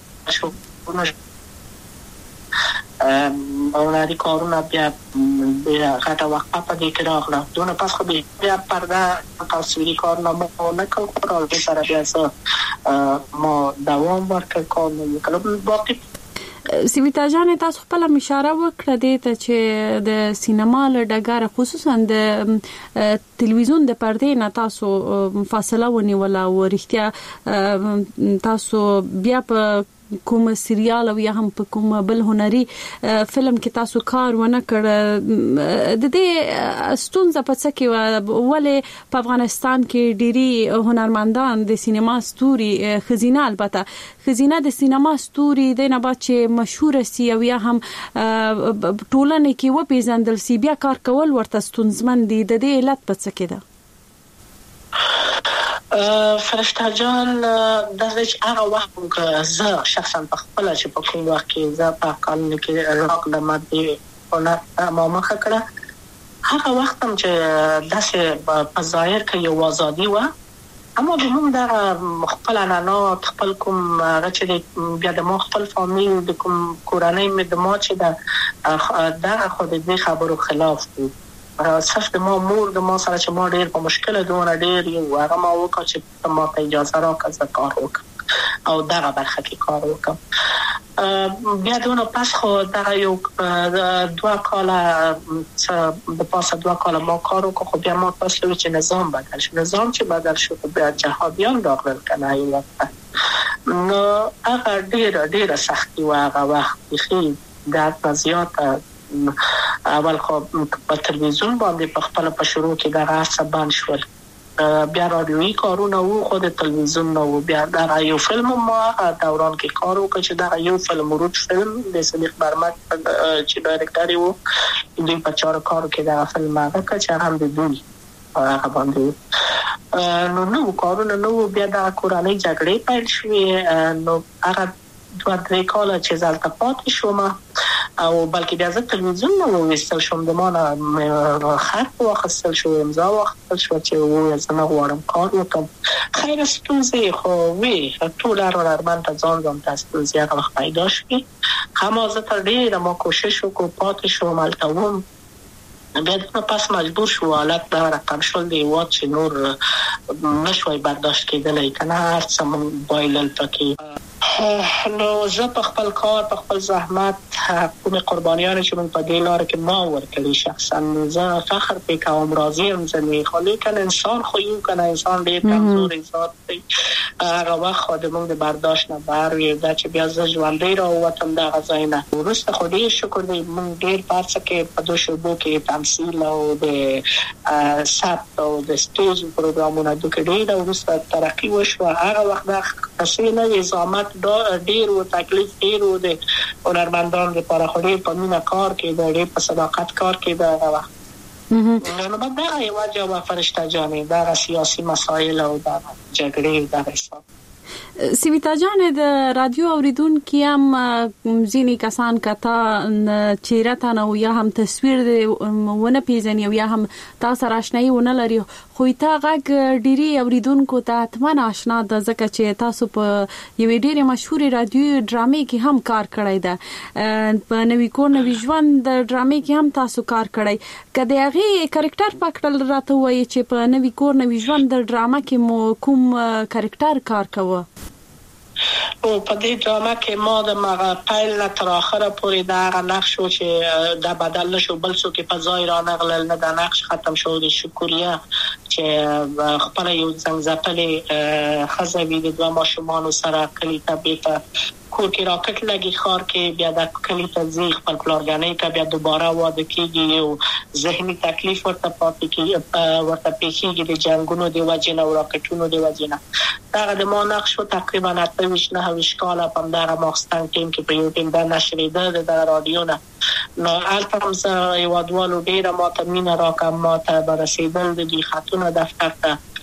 اولادی کارونه بیا غټه وقفه پدې کې راغله دونه پس خو بیا پرده تصویري کارونه مو نه کوم او سره بیا ما دوام ورکړ کوم کله باقي سویتا جان تاسو خپل اشاره وکړه دې ته چې د سینما له ډګر خصوصا د تلویزیون د پردې نه تاسو فاصله ونیوله او رښتیا تاسو بیا په کوم سریال او یا هم په کوم بل هنري فلم کې تاسو کار ونه کړ د دې ستونزه په څه کې ولې په افغانستان کې ډيري هنرمندان د سینما ستوري خزینه البته خزینه د سینما ستوري د نه بعد چې مشهور سي او یا هم ټولنه کې و پیژندل سي بیا کار کول ورته ستونزمن دي د دې علت په څه کې ده فرشته جان د هغه وخت که زه شخصا په خپل چې په کوم وخت کې زه په قانون کې راق د ماده هنر ما مخه کړه هغه وخت هم چې داسې په ظاهر کې یو ازادي و اما به موږ د خپل عنعنات خپل کوم چې بیا د خپل فامیل د کوم کورنۍ مې د ما چې د خو د خبرو خلاف دي صرف د ما مور د ما سره چې ما ډېر په مشکله دونه ډېر یو هغه ما وکړ چې ما ته اجازه راکړه چې کار وکړم او دغه برخه کې کار وکړم بیا دونه پس خو دغه یو 2 کاله د پاسه 2 کاله ما کار وکړ خو بیا ما تاسو چې نظام بدل شو نظام چې بدل شو بیا جهادیان راغلل کنه ایوه نو هغه ډېر سختي و هغه وخت خېل د زیاته اول خو په تلویزیون باندې په خپل په شروع کې د غاښ بان شول بیا رادیوي کارونه وو خو د تلویزیون نو بیا دا یو فلم ما دوران کې کار وکړ چې دا یو فلم وروج فلم د صدیق برمک چې ډایرکټر وو دوی په چارو کارو کې دا فلم هغه چې هم د دوی هغه باندې نو کارونه نو بیا د کورنۍ جګړې پیل شوې نو هغه 2-3 کاله چې زلته پاتې شوم او بلکې بیا زه تلویزیون نو وستل شوم د مانه خط واخیستل شو امضا واخیستل شو چې زه نه غواړم کار وکړم خیر ستونزې خو وي ټول هنرمند ته ځان ستونزې هغه وخت پیدا شوې همه زه تر ډېره ما کوشش وکړم پاتې شوم هلته وم بیا پس مجبور شو حالت دا رقم شول دی وات چې نور نشوي برداشت کېدلی کنه هر څه بایلل پکې نو زه په خپل کار په خپل زحمت کومه قربانیان چې من په دې لار کې ما ورکړي شخصا زه فخر پې کوم راضي یم ځنې خو لیکن انسان خو یو کنه انسان ډېر کمزور ذات دی هغه وخت خو د موږ د برداشت نه بهر وي دا چې بیا زه ژوندی راووتم دغه ځای نه وروسته خو ډېر شکر دی موږ ډېر په هڅه کې په دو شعبو کې تمثیل او د ثبت او د سټیج پروګرامونه دوی ډېر وروسته ترقي وشوه هغه وخت دا څه نه نظامت ډېر او تکلیف ډېر و د هنرمندانو لپاره خو ډېر په مینه کار کېده ډېر په صداقت کار کېده هغه وخت نو دا یو جواب فرشته جانې دا سیاسي مسایل او دا جګړې دا حساب سویتا جان د رادیو اوریدونکو هم ځینې کسان کته چیرې تا نه یا هم تصویر ونه پیژني یا هم تاسو راشنای ونه لري خو تا غږ ډيري اوریدونکو ته اتمن آشنا د ځکه چې تاسو په یوې ډېرې مشهورې رادیو ډرامې کې هم کار کړی ده په نوې کور نوې ژوند د ډرامې کې هم تاسو کار کړی کله هغه کریکټر پکړل راته وایي چې په نوې کور نوې ژوند د ډرامه کې مو کوم کریکټر کار کوي او په دې ډرامه کې ما د مغه پایل نه تر اخره پورې دا نقش و چې دا بدل نشو بل څه کې په ځای را نغلل نه دا نقش ختم شو د شکریا چې خپل یو څنګه خزوی د دوه ماشومان سره کلی ته کور کې راکټ لګي خار کې بیا د کلی ته ځي خپل پلانګانې کا بیا دوباره واده کیږي او ذهني تکلیف ورته پاتې کیږي ورته پیښیږي د جنگونو دی وجنه او راکټونو دی وجنه دا د ما نقش تقریبا 8 کاله په دغه ماستان ټیم کې په یو ټیم د نشریده د رادیو نه نو البته زه یو ډول ډیره ماته راکم ماته برسیدل د دې خاتون دفتر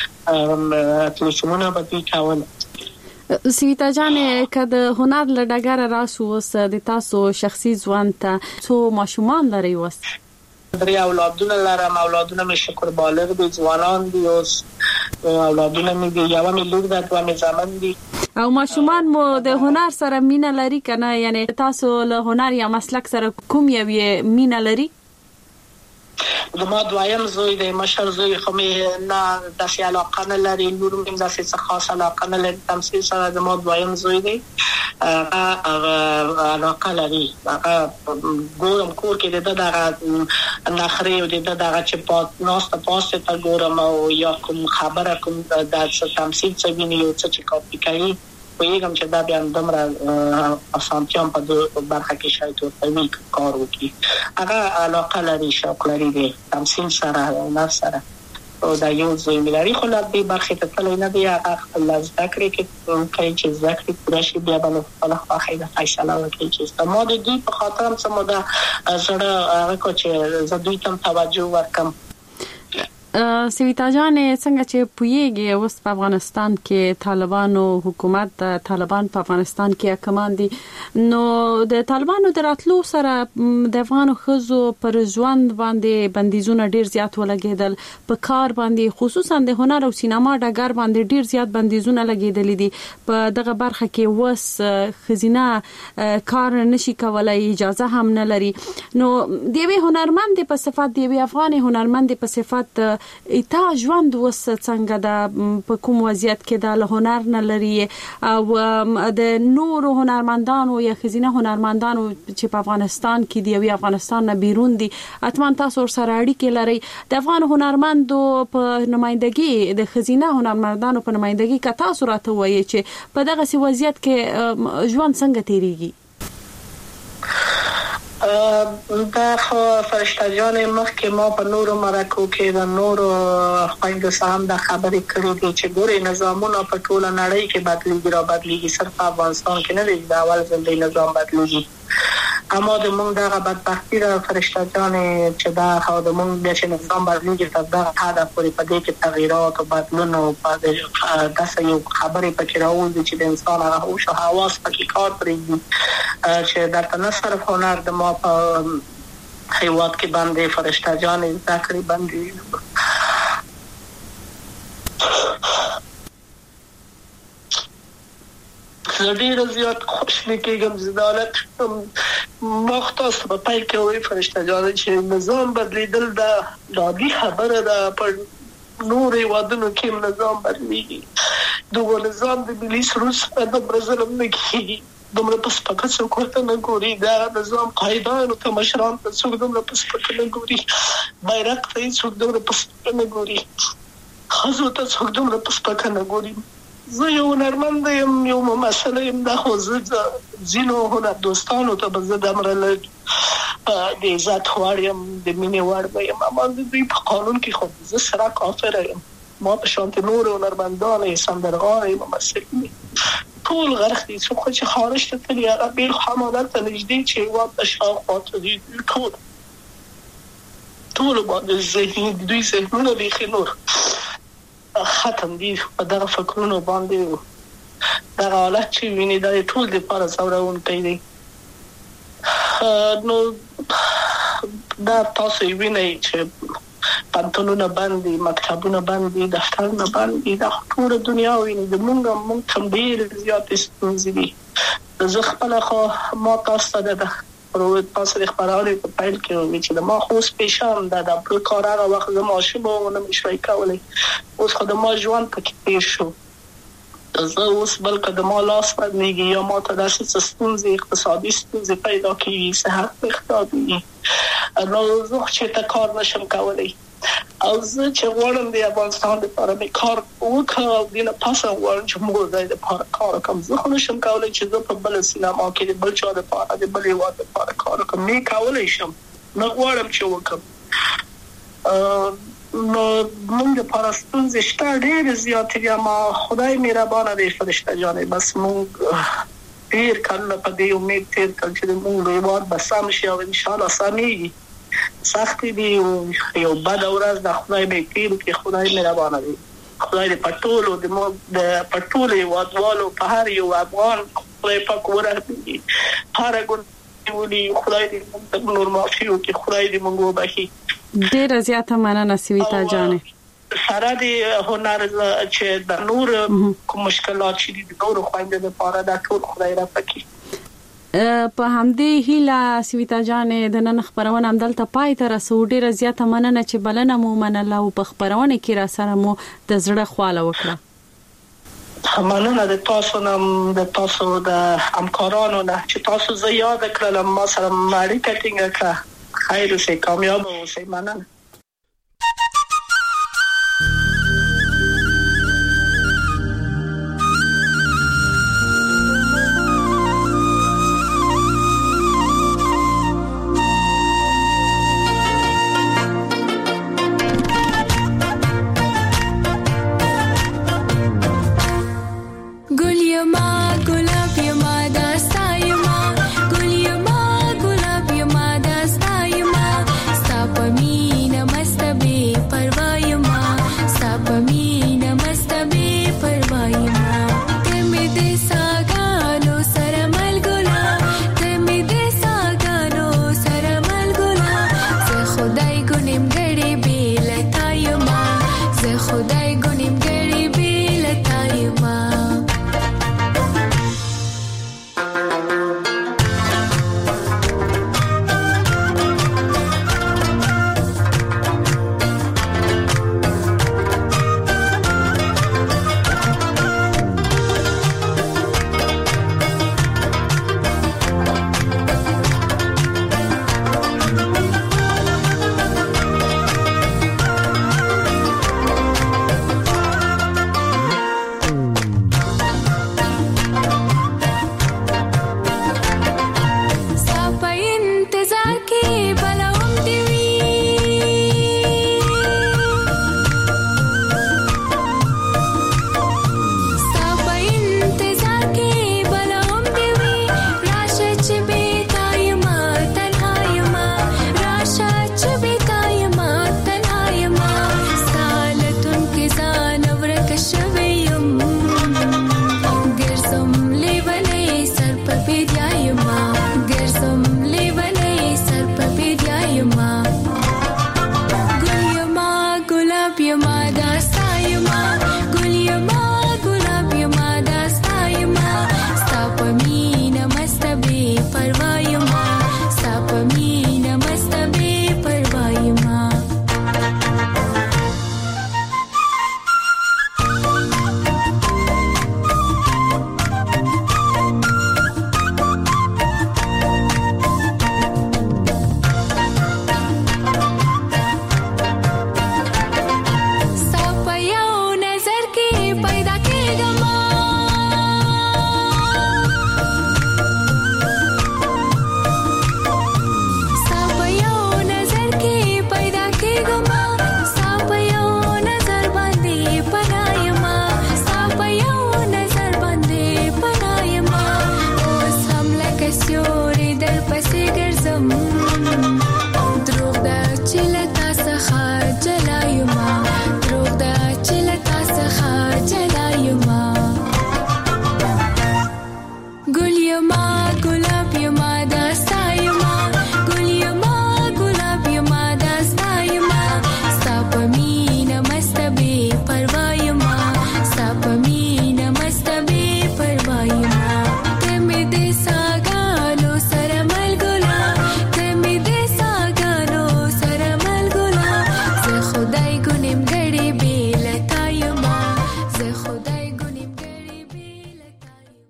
ته تلوشمونه به کول سویتا جان کده هنر لډګر راسو وس د تاسو شخصي ځوان ته څو ماشومان لري وس درې اولادونه لرم اولادونه مې شکر بالغ دي ځوانان دي اوس اولادونه مې دي یو مې لور ده دوه مې زامن دي او ماشومان مو د هنر سره مینه لري کنه یعنی تاسو له هنر یا مسلک سره کوم یو مینه لري د ما دویم زوی د مشر زوی خو مې نه د علاقه نه لري نور مې د څه خاص علاقه نه لري تمثيل سره د ما دویم زوی دی علاقه لري ګورم کور کې د نخري او د دغه چې پات ناست پاسته تا ګورم او یا کوم خبره کوم د تمثيل څه ویني او څه کاپی کوي ویګم چې دا بیا دمره اسانتیام په برخه کې شاید ورته کار وکړي هغه علاقه لري شوق لري د تمثيل سره او نفس سره او دا یو ځای ملاري خو لا دې برخه ته تل نه دی هغه خپل ذکر کې کوي چې ذکر پوره شي بیا به الله خو د فیصله وکړي چې ما د دې په خاطر هم سم دا زړه هغه کو چې زه دوی ته توجه ورکم سویتا جان څنګه چې پویږي اوس په افغانستان کې طالبانو حکومت طالبان په افغانستان کې حکمان دي نو د طالبانو دراتلو سره د افغان خزو پر ژوند باندې بندیزونه ډیر زیات ولګیدل په کار باندې خصوصا د هنر او سینما ډګر باندې ډیر زیات بندیزونه لګیدل دي په دغه برخه کې وس خزینه کار نشي کولای اجازه هم نه لري نو دیوی هنرمند په صفات دیوی افغان هنرمند په صفات ایتا ژوند وس څنګه د په کوم وضعیت کې د هنر نه لري او د نور هنرمندانو یا خزینه هنرمندانو چې په افغانستان کې دی او افغانستان نه بیرون دي اتمن تاسو سره اړیکې لري د افغان هنرمندو په نمائندګي د خزینه هنرمندانو په نمائندګي کا تاسو راته وایي چې په دغه سی وضعیت کې ژوند څنګه تیریږي دا خو فرشته جان مخکې ما په نورو مرکو کې د نورو خويندو سره د خبرې کړې دي چې ګوري نظامونه په ټول نړۍ کې بدلېږي صرف افغانستان کې نه دی د اول ځل د نظام بدلېږي اما د موږ دغه بدبختي د فرشته جان چې دا خو د موږ د نظام بدلېږي تر دا حد پورې په دې کې تغیرات او بدلون او په داسې یو خبرې پکې راوځي چې د انسان هغه هوش او حواس پکې کار پرېږي چې درته نه صرف هنر د ما په هیواد کې باندې فرشته جان ذکرې باندې ډېر زیات خوشاله کېږم زدالت مختص په پای کې وي فرشته جان چې نظام بدلیدل د عادي خبره ده پر نور هیوادونو کې نظام بدلیږي دغه نظام د ملي سرود څخه د برزلم نه کیږي دومره په سپکه څوک ورته نه ګوري دا نظام قایدانو ته مشران ته څوک دومره په سپکه نه ګوري بیرغ ته څوک دومره په سپکه نه ګوري خزو ته څوک دومره په سپکه نه ګوري زه یو هنرمند یم یو ممثل یم دا خو زه ځینو هنر دوستانو ته به زه دومره د عزت وړ یم د مینې وړ یم اما د دوی په قانون کې خو زه سره کافره یم ما په شانت نور هنرمندان سندرغاړي ممثلین ټول غرق دي څوک چې خارج ته تللی هغه بیل حمالت ته نږدې چې هېواد ته شاوخوا دي ټول باندې ذهني دوی ذهنونه بیخي نور ختم دي په دغه فکرونو باندې دغه حالت چې ویني دا ټول دپاره ځورونکی دی نو دا تاسو یې وینئ چې پانتونونه بند دي مکتبونه بند دي دفترونه بند دي دا ټول دنیا ویني د مونږ ته ډېر زیات ستونزې دي زه خپله خو ما تاسو ته د تاسو د خپرونې په پیل کې وویل چې ما خو اوس پیشم د بل کار هغه وخت زه ماشوم وم نه مې شوی کولی اوس خو د ما ژوند پکې تېر شو زه اوس بلکې د ما لاس بدنېږي یا ما ته داسې ستونزې اقتصادي ستونزې پیدا کېږي صحت مې خرابېږي نو زه چې ته کار نشم کولی او زه چې غواړم د افغانستان لپاره مې کار وکړم او دې نه پاسه غواړم چې موږ ځای لپاره کار وکړم زه خو نشم کولی چې زه په بله سینما کې د بل چا لپاره د بل هېواد لپاره کار وکړم نه کولی شم نه غواړم چې وکړم نو موږ لپاره ستونزې شته ډېرې زیاتې دي اما خدای مهربانه دی فرشته جانې بس موږ ډېر کلونه په دې امید تېر کړل چې موږ هېواد به سم شي او انشاءالله سمېږي سختې دي یو بده ورځ د خدای به تېر کړي خدای مهربانه دی خدای دې په ټولو په ټولو هېوادوالو په هر یو افغان خدای پاک ورحمېږي هره ګناه ولي خدای دې موږ ته نور معافي وکړي خدای دې موږ وبخښي ډېره زیاته مننه سویتا جانې سره د هنر چې د نور کوم مشکلات چې دي د نور خويندو لپاره دا ټول خدای راکړي په همدې هیله سویتا جانې د نن خبرونه همدلته پای ته رسو ډېره زیاته مننه چې بلنه مو منله او په خبرونه کې را سره مو د زړه خواله وکړه مننه د تاسو نه د تاسو د همکارانو نه چې تاسو زه یاد کړل ما سره اړیکه ټینګه کړه خیر اوسئ کامیاب اوسئ مننه گل یما گلاب یما